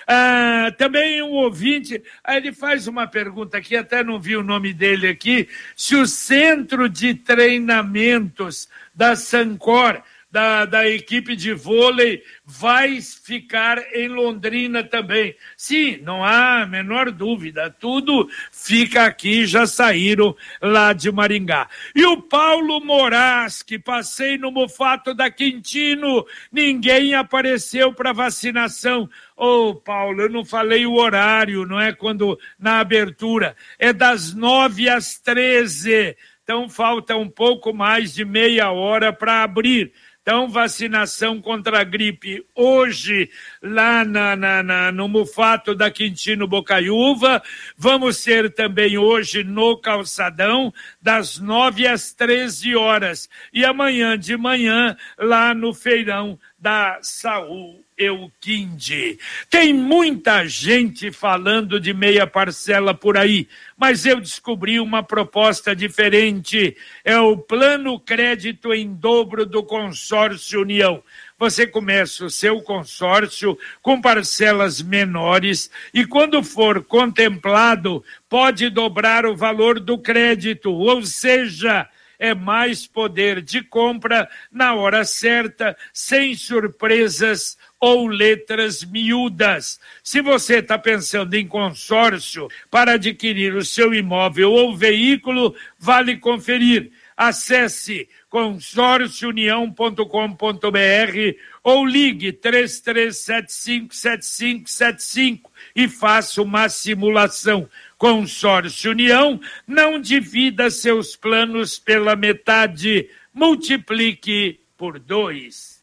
Ah, também um ouvinte, ah, ele faz uma pergunta aqui, até não vi o nome dele aqui, se o centro de treinamentos da Sancor, Da, da equipe de vôlei, vai ficar em Londrina também. Sim, não há a menor dúvida, tudo fica aqui, já saíram lá de Maringá. E o Paulo Moraes, que passei no Mufato da Quintino, ninguém apareceu para vacinação. Ô, oh, Paulo, eu não falei o horário, não é quando na abertura, é das nove às treze, então falta um pouco mais de meia hora para abrir. Então, vacinação contra a gripe hoje, lá na, na, na, no Mufato da Quintino Bocaiúva. Vamos ser também hoje no Calçadão, das nove às treze horas. E amanhã de manhã, lá no Feirão da Saúl Euquinde. Tem muita gente falando de meia parcela por aí, mas eu descobri uma proposta diferente. É o Plano Crédito em Dobro do Consórcio União. Você começa o seu consórcio com parcelas menores e, quando for contemplado, pode dobrar o valor do crédito, ou seja, é mais poder de compra na hora certa, sem surpresas ou letras miúdas. Se você está pensando em consórcio para adquirir o seu imóvel ou veículo, vale conferir. Acesse consórcio união ponto com ponto b r ou ligue três três sete cinco sete cinco sete cinco e faça uma simulação. Consórcio União, não divida seus planos pela metade, multiplique por dois.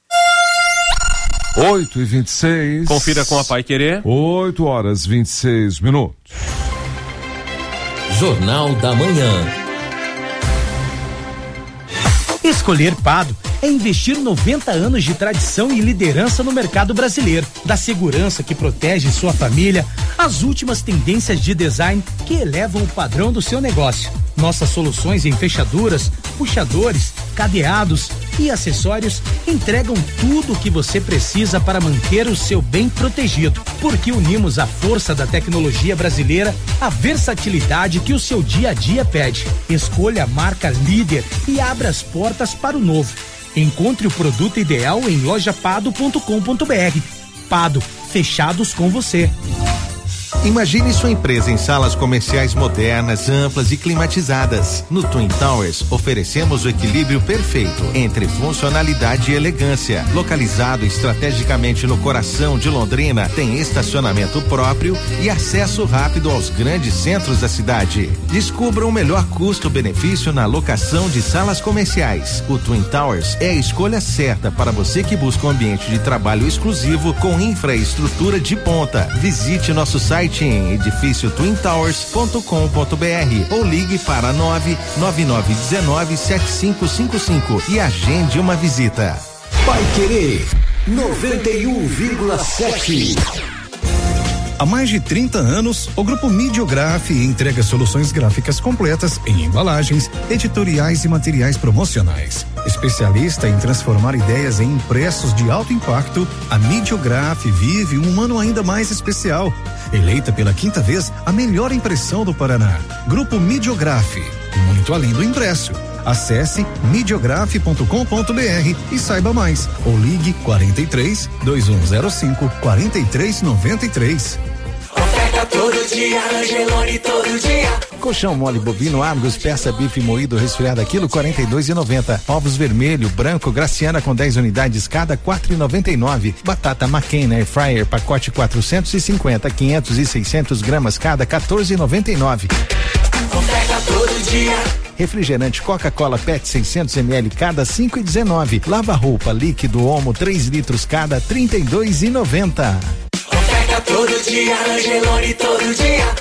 oito e vinte e seis. Confira com a Paiquerê. oito horas e vinte e seis minutos. Jornal da Manhã. Escolher Pado é investir noventa anos de tradição e liderança no mercado brasileiro, da segurança que protege sua família, às últimas tendências de design que elevam o padrão do seu negócio. Nossas soluções em fechaduras, puxadores, cadeados e acessórios entregam tudo o que você precisa para manter o seu bem protegido, porque unimos a força da tecnologia brasileira à versatilidade que o seu dia a dia pede. Escolha a marca líder e abra as portas para o novo. Encontre o produto ideal em loja pado ponto com ponto br. Pado, fechados com você. Imagine sua empresa em salas comerciais modernas, amplas e climatizadas. No Twin Towers, oferecemos o equilíbrio perfeito entre funcionalidade e elegância. Localizado estrategicamente no coração de Londrina, tem estacionamento próprio e acesso rápido aos grandes centros da cidade. Descubra o melhor custo-benefício na locação de salas comerciais. O Twin Towers é a escolha certa para você que busca um ambiente de trabalho exclusivo com infraestrutura de ponta. Visite nosso site em edifício twin towers ponto com ponto br ou ligue para nove nove nove um nove sete cinco cinco cinco e agende uma visita. Paiquerê noventa e um vírgula sete. Há mais de trinta anos, o Grupo Midiograf entrega soluções gráficas completas em embalagens, editoriais e materiais promocionais. Especialista em transformar ideias em impressos de alto impacto, a Midiograf vive um ano ainda mais especial. Eleita pela quinta vez a melhor impressão do Paraná. Grupo Midiograf, muito além do impresso. Acesse midiograf ponto com ponto br e saiba mais. Ou ligue quarenta e três, dois um zero cinco, quarenta e três noventa e três. Oferta todo dia, Angelone todo dia. Colchão mole bovino Argos, peça bife moído resfriado quilo quarenta e dois e noventa. Ovos vermelho, branco, Graciana com dez unidades cada quatro e noventa e nove. Batata McCain Air Fryer pacote quatrocentos e cinquenta, quinhentos e seiscentos gramas cada quatorze e noventa e nove. Oferta todo dia. Refrigerante Coca-Cola P E T seiscentos mililitros cada cinco e dezenove. Lava roupa líquido Omo três litros cada trinta e dois e noventa. Oferta todo dia, Angelone todo dia.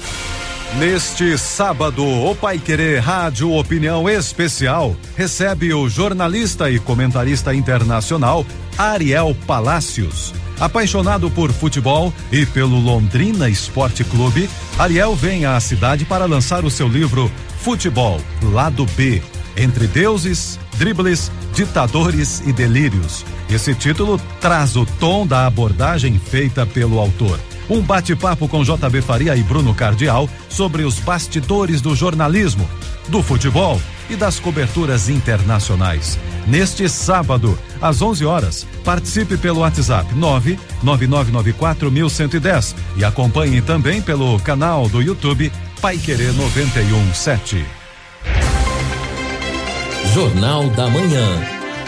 Neste sábado, o Paiquerê Rádio Opinião Especial recebe o jornalista e comentarista internacional Ariel Palacios. Apaixonado por futebol e pelo Londrina Esporte Clube, Ariel vem à cidade para lançar o seu livro Futebol, Lado B, Entre Deuses, Dribles, Ditadores e Delírios. Esse título traz o tom da abordagem feita pelo autor. Um bate-papo com J B Faria e Bruno Cardial sobre os bastidores do jornalismo, do futebol e das coberturas internacionais. Neste sábado, às onze horas, participe pelo WhatsApp nove nove nove nove quatro um um zero e acompanhe também pelo canal do YouTube Paiquerê noventa e um sete. Jornal da Manhã.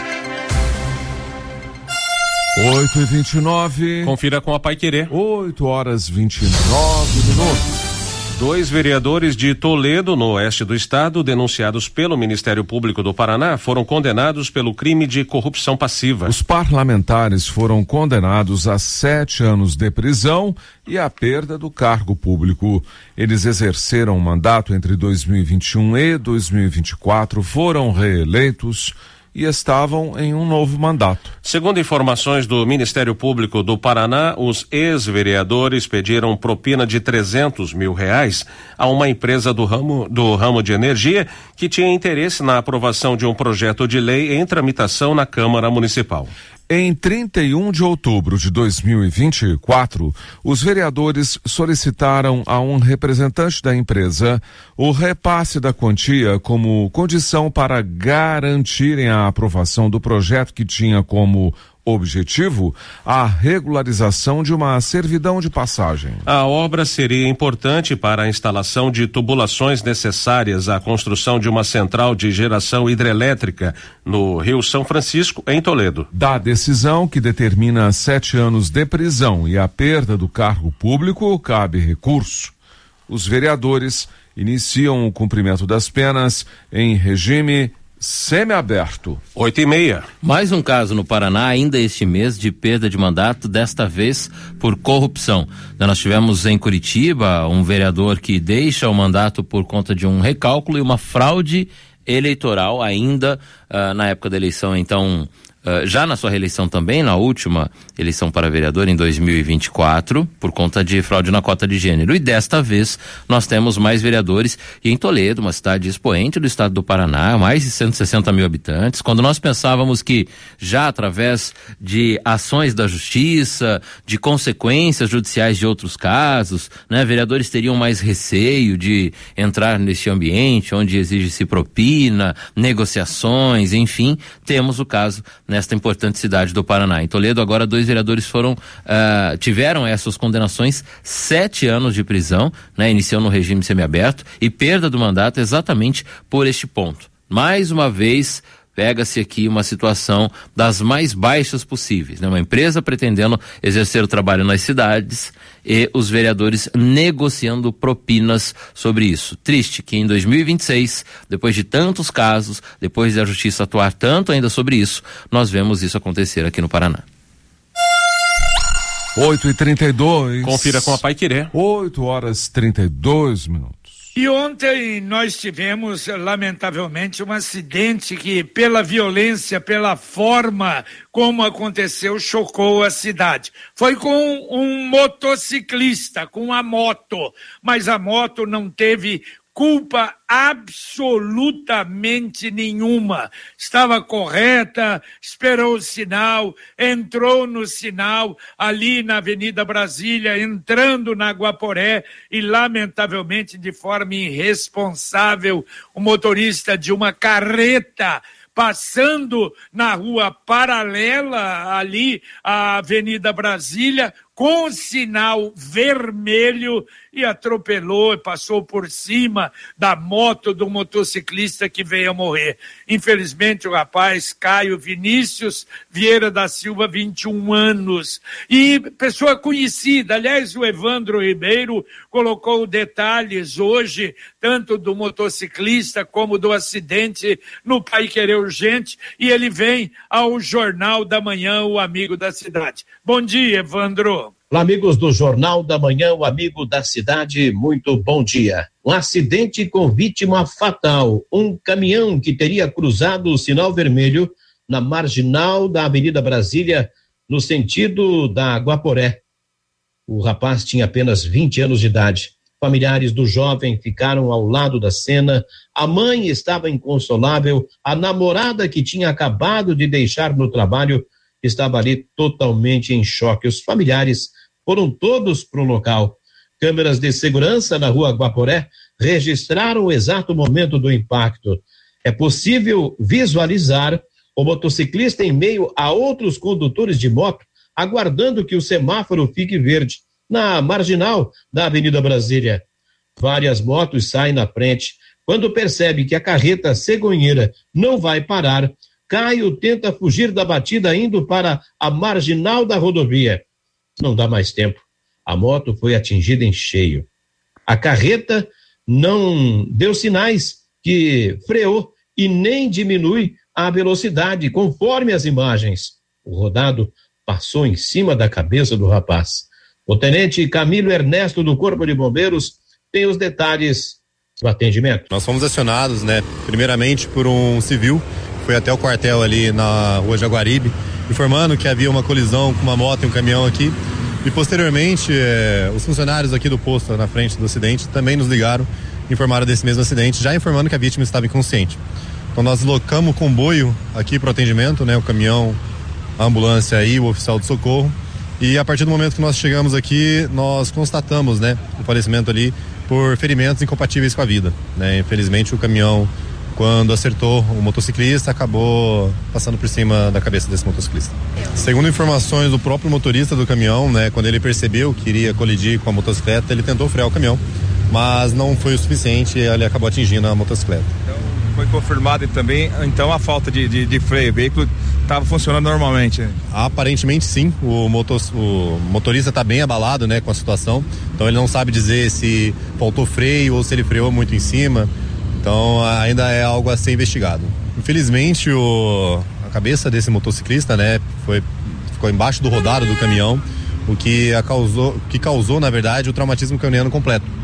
oito e vinte e nove. Confira com a Paiquerê. oito horas vinte e nove minutos. Dois vereadores de Toledo, no oeste do estado, denunciados pelo Ministério Público do Paraná, foram condenados pelo crime de corrupção passiva. Os parlamentares foram condenados a sete anos de prisão e a perda do cargo público. Eles exerceram mandato entre dois mil e vinte e um e dois mil e vinte e quatro, foram reeleitos e estavam em um novo mandato. Segundo informações do Ministério Público do Paraná, os ex-vereadores pediram propina de trezentos mil reais a uma empresa do ramo, do ramo de energia que tinha interesse na aprovação de um projeto de lei em tramitação na Câmara Municipal. Em trinta e um de outubro de dois mil e vinte e quatro, os vereadores solicitaram a um representante da empresa o repasse da quantia como condição para garantirem a aprovação do projeto que tinha como objetivo a regularização de uma servidão de passagem. A obra seria importante para a instalação de tubulações necessárias à construção de uma central de geração hidrelétrica no Rio São Francisco, em Toledo. Da decisão que determina sete anos de prisão e a perda do cargo público, cabe recurso. Os vereadores iniciam o cumprimento das penas em regime semiaberto. Oito e meia. Mais um caso no Paraná, ainda este mês, de perda de mandato, desta vez por corrupção. Nós tivemos em Curitiba um vereador que deixa o mandato por conta de um recálculo e uma fraude eleitoral ainda uh, na época da eleição, então Uh, já na sua reeleição também, na última eleição para vereador em dois mil e vinte e quatro, por conta de fraude na cota de gênero. E desta vez nós temos mais vereadores, e em Toledo, uma cidade expoente do estado do Paraná, mais de cento e sessenta mil habitantes. Quando nós pensávamos que já através de ações da justiça, de consequências judiciais de outros casos, né, vereadores teriam mais receio de entrar nesse ambiente onde exige-se propina, negociações, enfim, temos o caso nesta importante cidade do Paraná. Em Toledo, agora dois vereadores foram, uh, tiveram essas condenações, sete anos de prisão, né, iniciou no regime semiaberto, e perda do mandato exatamente por este ponto. Mais uma vez, pega-se aqui uma situação das mais baixas possíveis, né? Uma empresa pretendendo exercer o trabalho nas cidades e os vereadores negociando propinas sobre isso. Triste que em dois mil e vinte e seis, depois de tantos casos, depois da justiça atuar tanto ainda sobre isso, nós vemos isso acontecer aqui no Paraná. oito e trinta e dois. Confira com a Paiquerê. oito horas e trinta e dois minutos. E ontem nós tivemos, lamentavelmente, um acidente que, pela violência, pela forma como aconteceu, chocou a cidade. Foi com um motociclista, com a moto, mas a moto não teve culpa absolutamente nenhuma. Estava correta, esperou o sinal, entrou no sinal ali na Avenida Brasília, entrando na Guaporé, e lamentavelmente, de forma irresponsável, o motorista de uma carreta passando na rua paralela ali à Avenida Brasília, com sinal vermelho, e atropelou e passou por cima da moto do motociclista que veio a morrer. Infelizmente, o rapaz, Caio Vinícius Vieira da Silva, vinte e um anos, e pessoa conhecida. Aliás, o Evandro Ribeiro colocou detalhes hoje, tanto do motociclista como do acidente, no Paiquerê Urgente, e ele vem ao Jornal da Manhã, o amigo da cidade. Bom dia, Evandro. Olá, amigos do Jornal da Manhã, o amigo da cidade, muito bom dia. Um acidente com vítima fatal. Um caminhão que teria cruzado o sinal vermelho na marginal da Avenida Brasília, no sentido da Guaporé. O rapaz tinha apenas vinte anos de idade. Familiares do jovem ficaram ao lado da cena. A mãe estava inconsolável. A namorada, que tinha acabado de deixar no trabalho, estava ali totalmente em choque. Os familiares foram todos para o local. Câmeras de segurança na rua Guaporé registraram o exato momento do impacto. É possível visualizar o motociclista em meio a outros condutores de moto, aguardando que o semáforo fique verde, na marginal da Avenida Brasília. Várias motos saem na frente. Quando percebe que a carreta cegonheira não vai parar, Caio tenta fugir da batida indo para a marginal da rodovia. Não dá mais tempo. A moto foi atingida em cheio. A carreta não deu sinais que freou e nem diminui a velocidade, conforme as imagens. O rodado passou em cima da cabeça do rapaz. O tenente Camilo Ernesto, do Corpo de Bombeiros, tem os detalhes do atendimento. Nós fomos acionados, né, primeiramente por um civil, foi até o quartel ali na rua Jaguaribe, informando que havia uma colisão com uma moto e um caminhão aqui, e posteriormente eh, os funcionários aqui do posto na frente do acidente também nos ligaram, informaram desse mesmo acidente, já informando que a vítima estava inconsciente. Então nós deslocamos o comboio aqui para o atendimento, né, o caminhão, a ambulância e o oficial de socorro, e a partir do momento que nós chegamos aqui, nós constatamos, né, o falecimento ali por ferimentos incompatíveis com a vida, né. Infelizmente o caminhão, quando acertou o motociclista, acabou passando por cima da cabeça desse motociclista. Segundo informações do próprio motorista do caminhão, né, quando ele percebeu que iria colidir com a motocicleta, ele tentou frear o caminhão, mas não foi o suficiente e ele acabou atingindo a motocicleta. Então, foi confirmado também, então, a falta de, de, de freio. O veículo estava funcionando normalmente, né? Aparentemente sim, o, motor, o motorista está bem abalado, né, com a situação, então ele não sabe dizer se faltou freio ou se ele freou muito em cima. Então ainda é algo a ser investigado. Infelizmente o, a cabeça desse motociclista, né, foi, ficou embaixo do rodado do caminhão, o que a causou, que causou na verdade o traumatismo craniano completo.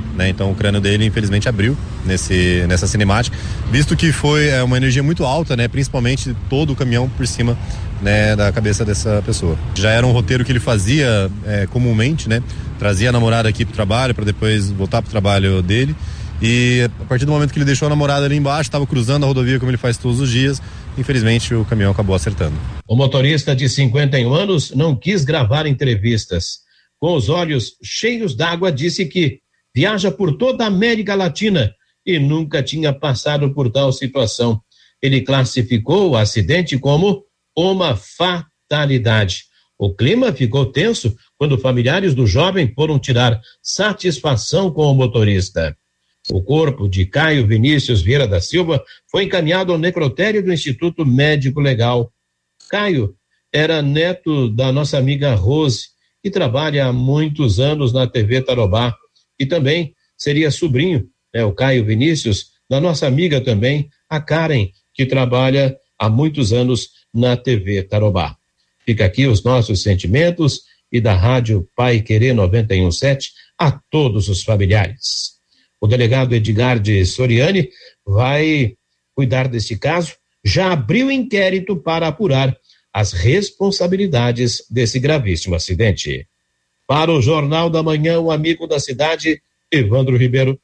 né? Então o crânio dele infelizmente abriu nesse, nessa cinemática, visto que foi é, uma energia muito alta, né? Principalmente todo o caminhão por cima, né, da cabeça dessa pessoa. Já era um roteiro que ele fazia é, comumente, né? Trazia a namorada aqui pro trabalho para depois voltar pro trabalho dele. E a partir do momento que ele deixou a namorada ali embaixo, estava cruzando a rodovia como ele faz todos os dias, infelizmente o caminhão acabou acertando. O motorista de cinquenta e um anos não quis gravar entrevistas. Com os olhos cheios d'água, disse que viaja por toda a América Latina e nunca tinha passado por tal situação. Ele classificou o acidente como uma fatalidade. O clima ficou tenso quando familiares do jovem foram tirar satisfação com o motorista. O corpo de Caio Vinícius Vieira da Silva foi encaminhado ao necrotério do Instituto Médico Legal. Caio era neto da nossa amiga Rose, que trabalha há muitos anos na T V Tarobá, e também seria sobrinho, né, o Caio Vinícius, da nossa amiga também, a Karen, que trabalha há muitos anos na T V Tarobá. Fica aqui os nossos sentimentos e da Rádio Paiquerê noventa e um ponto sete a todos os familiares. O delegado Edgar de Soriani vai cuidar desse caso, já abriu inquérito para apurar as responsabilidades desse gravíssimo acidente. Para o Jornal da Manhã, o amigo da cidade, Evandro Ribeiro.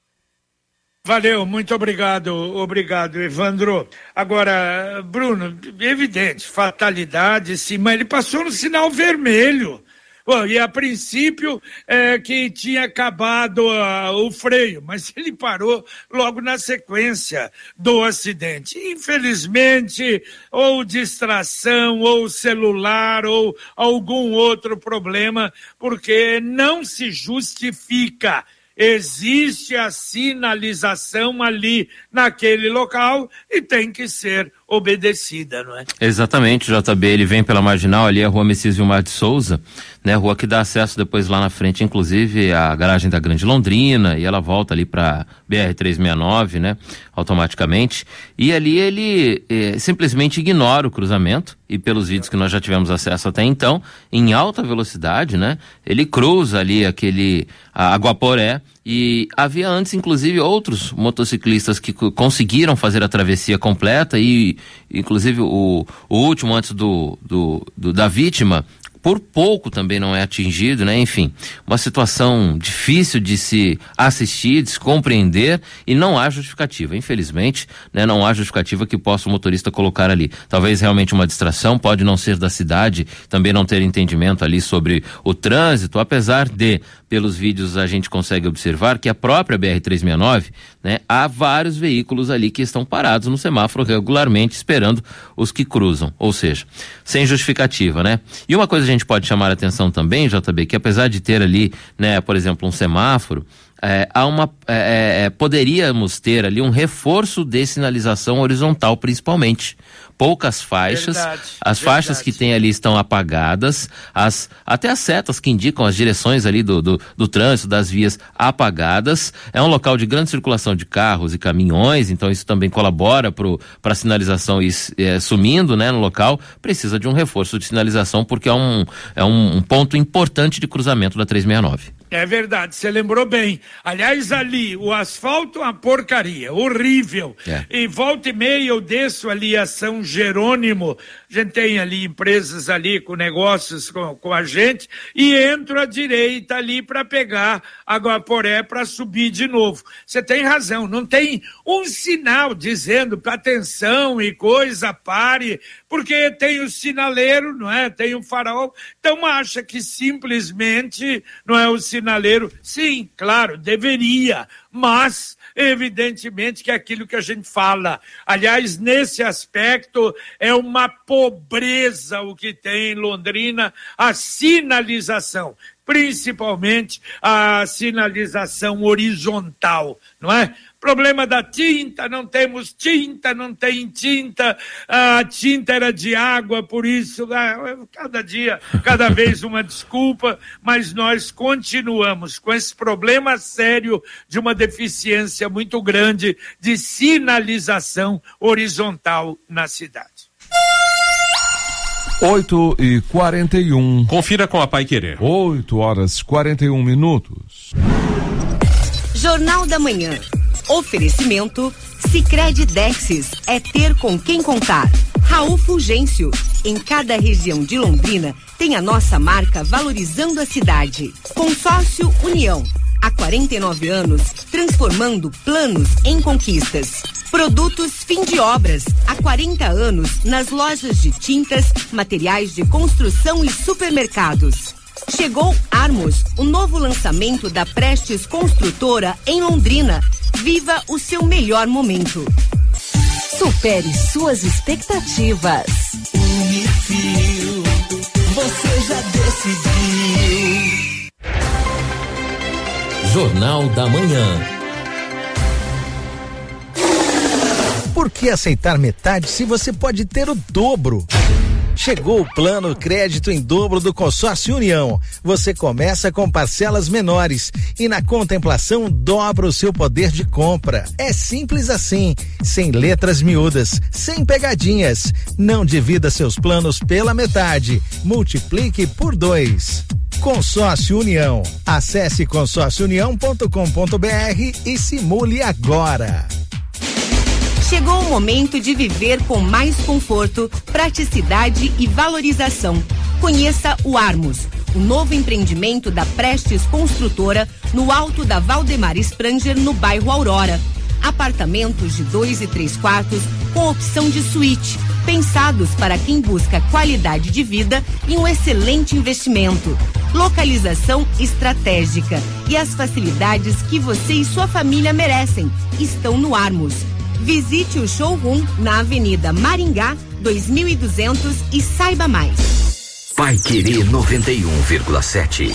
Valeu, muito obrigado, obrigado, Evandro. Agora, Bruno, evidente, fatalidade, sim, mas ele passou no sinal vermelho. Bom, e a princípio é, que tinha acabado uh, o freio, mas ele parou logo na sequência do acidente. Infelizmente, ou distração, ou celular, ou algum outro problema, porque não se justifica. Existe a sinalização ali naquele local e tem que ser obedecida, não é? Exatamente, J B, ele vem pela Marginal, ali a rua Messias Vilmar de Souza, né, rua que dá acesso depois lá na frente, inclusive à garagem da Grande Londrina, e ela volta ali para B R trezentos e sessenta e nove, né, automaticamente, e ali ele eh, simplesmente ignora o cruzamento, e pelos vídeos que nós já tivemos acesso até então, em alta velocidade, né, ele cruza ali aquele a Aguaporé, e havia antes, inclusive, outros motociclistas que c- conseguiram fazer a travessia completa e, inclusive, o, o último antes do, do, do, da vítima, por pouco também não é atingido, né? Enfim, uma situação difícil de se assistir, de se compreender, e não há justificativa, infelizmente, né? Não há justificativa que possa o motorista colocar ali. Talvez realmente uma distração, pode não ser da cidade, também não ter entendimento ali sobre o trânsito, apesar de, pelos vídeos a gente consegue observar que a própria B R trezentos e sessenta e nove, né? Há vários veículos ali que estão parados no semáforo regularmente esperando os que cruzam, ou seja, sem justificativa, né? E uma coisa a gente pode chamar a atenção também, J B, que apesar de ter ali, né, por exemplo, um semáforo, é, há uma, é, é, poderíamos ter ali um reforço de sinalização horizontal, principalmente. Poucas faixas, Verdade, as verdade. faixas que tem ali estão apagadas, as, até as setas que indicam as direções ali do, do, do trânsito, das vias apagadas. É um local de grande circulação de carros e caminhões, então isso também colabora para a sinalização ir é, sumindo, né, no local. Precisa de um reforço de sinalização porque é um, é um, um ponto importante de cruzamento da trezentos e sessenta e nove. É verdade, você lembrou bem. Aliás, ali, o asfalto é uma porcaria, horrível. É. E volta e meia eu desço ali a São Jerônimo, a gente tem ali empresas ali com negócios com, com a gente, e entro à direita ali para pegar a Guaporé para subir de novo. Você tem razão, não tem um sinal dizendo para atenção e coisa, pare, porque tem o sinaleiro, não é? Tem o farol, então acha que simplesmente não é o sinaleiro. Sim, claro, deveria, mas evidentemente que é aquilo que a gente fala. Aliás, nesse aspecto, é uma pobreza o que tem em Londrina, a sinalização, principalmente a sinalização horizontal, não é? Problema da tinta, não temos tinta, não tem tinta, a tinta era de água, por isso, cada dia, cada vez uma desculpa, mas nós continuamos com esse problema sério de uma deficiência muito grande de sinalização horizontal na cidade. oito e quarenta e um. Confira com a Paiquerê. oito horas e quarenta e um minutos. Jornal da Manhã. Oferecimento Sicredi Dexis, é ter com quem contar. Raul Fulgêncio, em cada região de Londrina tem a nossa marca valorizando a cidade. Consórcio União, há quarenta e nove anos transformando planos em conquistas. Produtos Fim de Obras, há quarenta anos nas lojas de tintas, materiais de construção e supermercados. Chegou Armos, o novo lançamento da Prestes Construtora em Londrina. Viva o seu melhor momento. Supere suas expectativas. Unifil, você já decidiu. Jornal da Manhã. Por que aceitar metade se você pode ter o dobro? Chegou o plano crédito em dobro do Consórcio União. Você começa com parcelas menores e na contemplação dobra o seu poder de compra. É simples assim, sem letras miúdas, sem pegadinhas. Não divida seus planos pela metade, multiplique por dois. Consórcio União. Acesse consórcio união ponto com ponto br e simule agora. Chegou o momento de viver com mais conforto, praticidade e valorização. Conheça o Armos, o novo empreendimento da Prestes Construtora no alto da Valdemar Spranger, no bairro Aurora. Apartamentos de dois e três quartos com opção de suíte, pensados para quem busca qualidade de vida e um excelente investimento. Localização estratégica e as facilidades que você e sua família merecem estão no Armos. Visite o showroom na Avenida Maringá, dois mil e duzentos e saiba mais. Paiquerê noventa e um vírgula sete.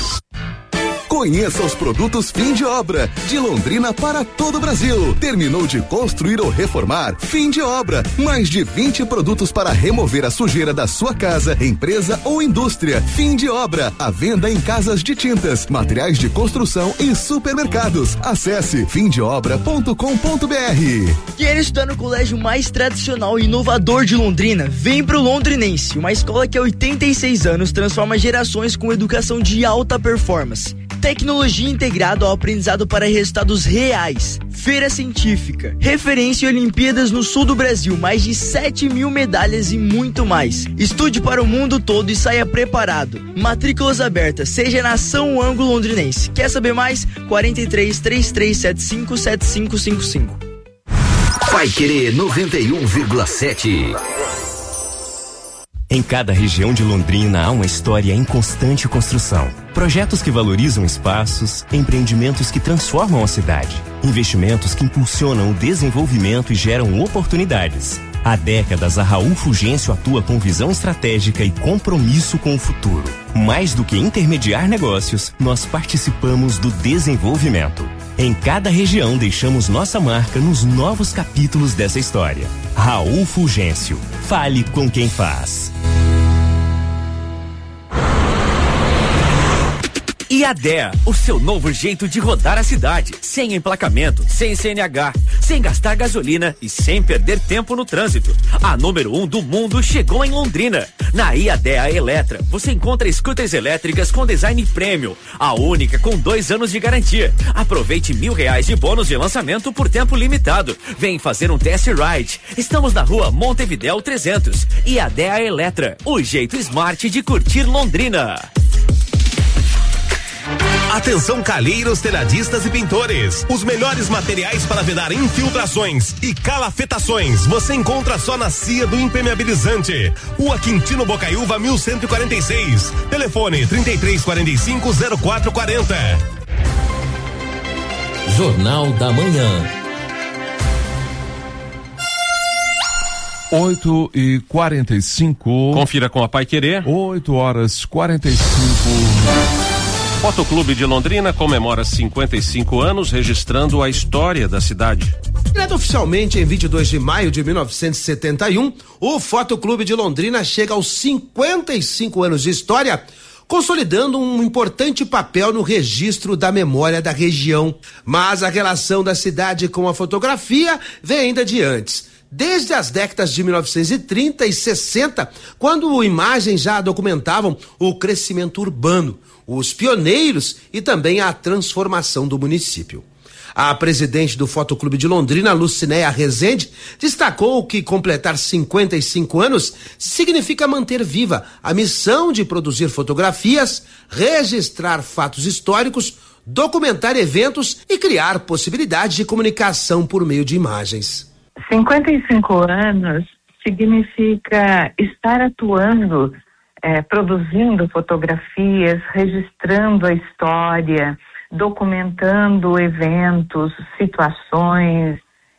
Conheça os produtos Fim de Obra, de Londrina para todo o Brasil. Terminou de construir ou reformar? Fim de Obra. Mais de vinte produtos para remover a sujeira da sua casa, empresa ou indústria. Fim de Obra. A venda em casas de tintas, materiais de construção e supermercados. Acesse fim de obra ponto com ponto br. Quer estudar no colégio mais tradicional e inovador de Londrina? Vem pro Londrinense, uma escola que há oitenta e seis anos transforma gerações com educação de alta performance. Tecnologia integrada ao aprendizado para resultados reais. Feira científica, referência em Olimpíadas no sul do Brasil, mais de sete mil medalhas e muito mais. Estude para o mundo todo e saia preparado. Matrículas abertas, seja nação ângulo londrinense. Quer saber mais? quarenta e três, trinta e três, setenta e cinco, setenta e cinco cinquenta e cinco. Paiquerê noventa e um vírgula sete. Em cada região de Londrina há uma história em constante construção. Projetos que valorizam espaços, empreendimentos que transformam a cidade, investimentos que impulsionam o desenvolvimento e geram oportunidades. Há décadas, a Raul Fulgêncio atua com visão estratégica e compromisso com o futuro. Mais do que intermediar negócios, nós participamos do desenvolvimento. Em cada região, deixamos nossa marca nos novos capítulos dessa história. Raul Fulgêncio. Fale com quem faz. E a D E A, o seu novo jeito de rodar a cidade, sem emplacamento, sem C N H, sem gastar gasolina e sem perder tempo no trânsito. A número um do mundo chegou em Londrina. Na I A D E A Eletra, você encontra scooters elétricas com design premium, a única com dois anos de garantia. Aproveite mil reais de bônus de lançamento por tempo limitado. Vem fazer um test ride. Estamos na rua Montevidéu trezentos. I A D E A Eletra, o jeito smart de curtir Londrina. Atenção, calheiros, telhadistas e pintores. Os melhores materiais para vedar infiltrações e calafetações você encontra só na Cia do Impermeabilizante. Rua Quintino Bocaiúva, mil cento e quarenta e seis. Telefone trinta e três, quarenta e cinco, zero quatro quarenta. Jornal da Manhã. oito e quarenta e cinco. Confira com a Paiquerê. oito horas quarenta e cinco. Fotoclube de Londrina comemora cinquenta e cinco anos, registrando a história da cidade. Criado oficialmente em vinte e dois de maio de mil novecentos e setenta e um, o Fotoclube de Londrina chega aos cinquenta e cinco anos de história, consolidando um importante papel no registro da memória da região. Mas a relação da cidade com a fotografia vem ainda de antes. Desde as décadas de mil novecentos e trinta e sessenta, quando imagens já documentavam o crescimento urbano, os pioneiros e também a transformação do município. A presidente do Fotoclube de Londrina, Lucinéia Rezende, destacou que completar cinquenta e cinco anos significa manter viva a missão de produzir fotografias, registrar fatos históricos, documentar eventos e criar possibilidades de comunicação por meio de imagens. cinquenta e cinco anos significa estar atuando, eh, produzindo fotografias, registrando a história, documentando eventos, situações,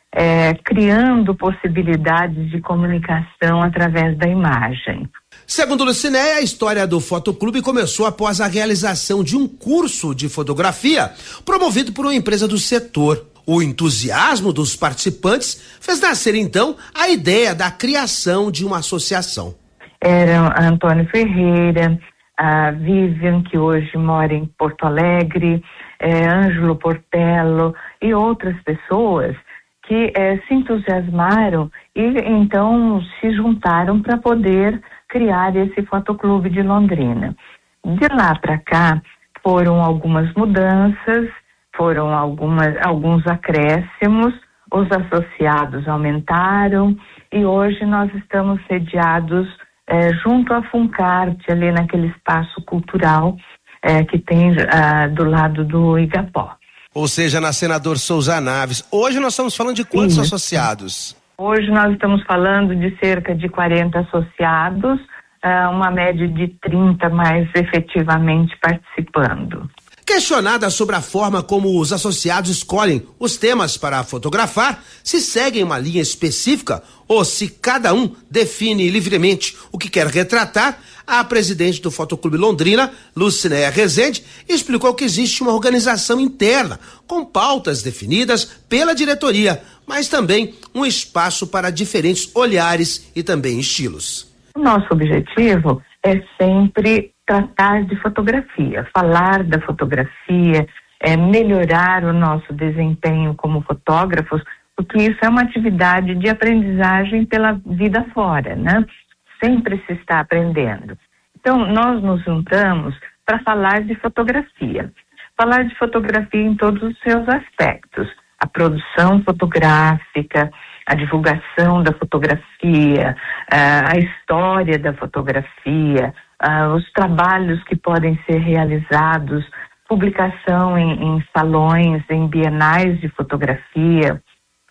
é, criando possibilidades de comunicação através da imagem. Segundo Lucinéia, a história do Fotoclube começou após a realização de um curso de fotografia promovido por uma empresa do setor. O entusiasmo dos participantes fez nascer então a ideia da criação de uma associação. Eram Antônio Ferreira, a Vivian, que hoje mora em Porto Alegre, é, Ângelo Portello e outras pessoas que é, se entusiasmaram e então se juntaram para poder criar esse Fotoclube de Londrina. De lá para cá foram algumas mudanças, foram algumas, alguns acréscimos, os associados aumentaram e hoje nós estamos sediados é, junto à Funcarte, ali naquele espaço cultural É, que tem ah, do lado do Igapó. Ou seja, na Senador Souza Naves. Hoje nós estamos falando de quantos Sim. associados? Hoje nós estamos falando de cerca de quarenta associados, ah, uma média de trinta mais efetivamente participando. Questionada sobre a forma como os associados escolhem os temas para fotografar, se seguem uma linha específica ou se cada um define livremente o que quer retratar, a presidente do Fotoclube Londrina, Lucinéia Rezende, explicou que existe uma organização interna com pautas definidas pela diretoria, mas também um espaço para diferentes olhares e também estilos. O nosso objetivo é sempre tratar de fotografia, falar da fotografia, é, melhorar o nosso desempenho como fotógrafos, porque isso é uma atividade de aprendizagem pela vida fora, né? Sempre se está aprendendo. Então, nós nos juntamos para falar de fotografia. Falar de fotografia em todos os seus aspectos. A produção fotográfica, a divulgação da fotografia, a história da fotografia, os trabalhos que podem ser realizados, publicação em, em salões, em bienais de fotografia,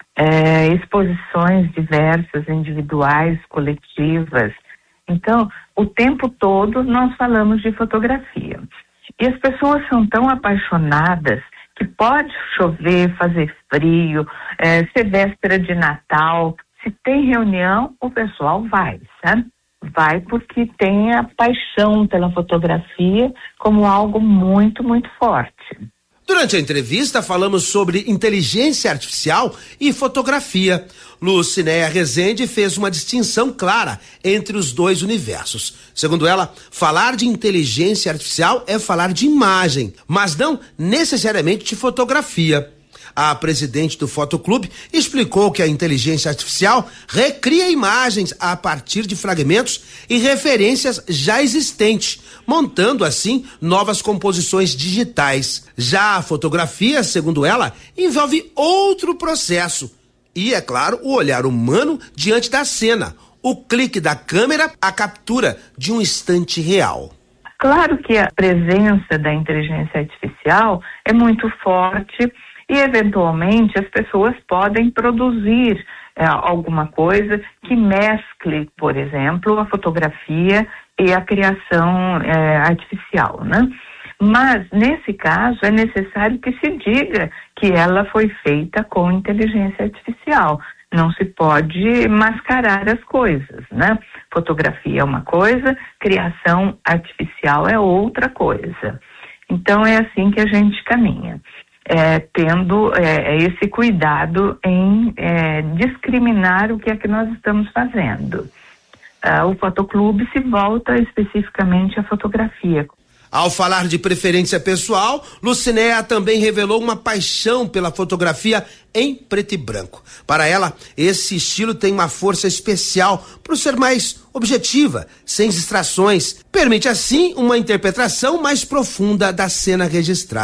é, exposições diversas, individuais, coletivas. Então, o tempo todo nós falamos de fotografia. E as pessoas são tão apaixonadas que pode chover, fazer frio, é, ser véspera de Natal. Se tem reunião, o pessoal vai, sabe? Vai porque tem a paixão pela fotografia como algo muito, muito forte. Durante a entrevista, falamos sobre inteligência artificial e fotografia. Lucinéia Rezende fez uma distinção clara entre os dois universos. Segundo ela, falar de inteligência artificial é falar de imagem, mas não necessariamente de fotografia. A presidente do Fotoclube explicou que a inteligência artificial recria imagens a partir de fragmentos e referências já existentes, montando assim novas composições digitais. Já a fotografia, segundo ela, envolve outro processo e, é claro, o olhar humano diante da cena, o clique da câmera, a captura de um instante real. Claro que a presença da inteligência artificial é muito forte e, eventualmente, as pessoas podem produzir é, alguma coisa que mescle, por exemplo, a fotografia e a criação é, artificial, né? Mas, nesse caso, é necessário que se diga que ela foi feita com inteligência artificial. Não se pode mascarar as coisas, né? Fotografia é uma coisa, criação artificial é outra coisa. Então, é assim que a gente caminha. É, tendo é, esse cuidado em é, discriminar o que é que nós estamos fazendo. Ah, o Fotoclube se volta especificamente à fotografia. Ao falar de preferência pessoal, Lucinéia também revelou uma paixão pela fotografia em preto e branco. Para ela, esse estilo tem uma força especial por ser mais objetiva, sem distrações. Permite, assim, uma interpretação mais profunda da cena registrada.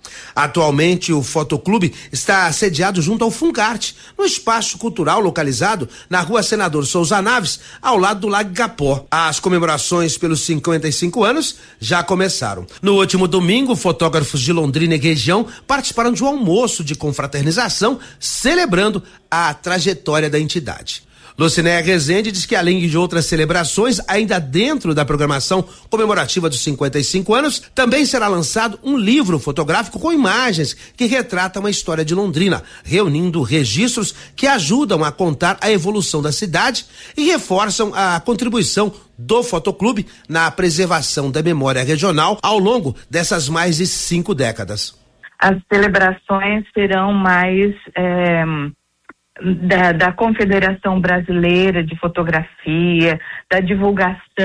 Atualmente, o Fotoclube está sediado junto ao Fungarte, no espaço cultural localizado na Rua Senador Souza Naves, ao lado do Lago Igapó. As comemorações pelos cinquenta e cinco anos já começaram. No último domingo, fotógrafos de Londrina e região participaram de um almoço de confraternização, celebrando a trajetória da entidade. Lucinéia Rezende diz que, além de outras celebrações, ainda dentro da programação comemorativa dos cinquenta e cinco anos, também será lançado um livro fotográfico com imagens que retratam a história de Londrina, reunindo registros que ajudam a contar a evolução da cidade e reforçam a contribuição do Fotoclube na preservação da memória regional ao longo dessas mais de cinco décadas. As celebrações serão mais é... Da, da Confederação Brasileira de Fotografia, da divulgação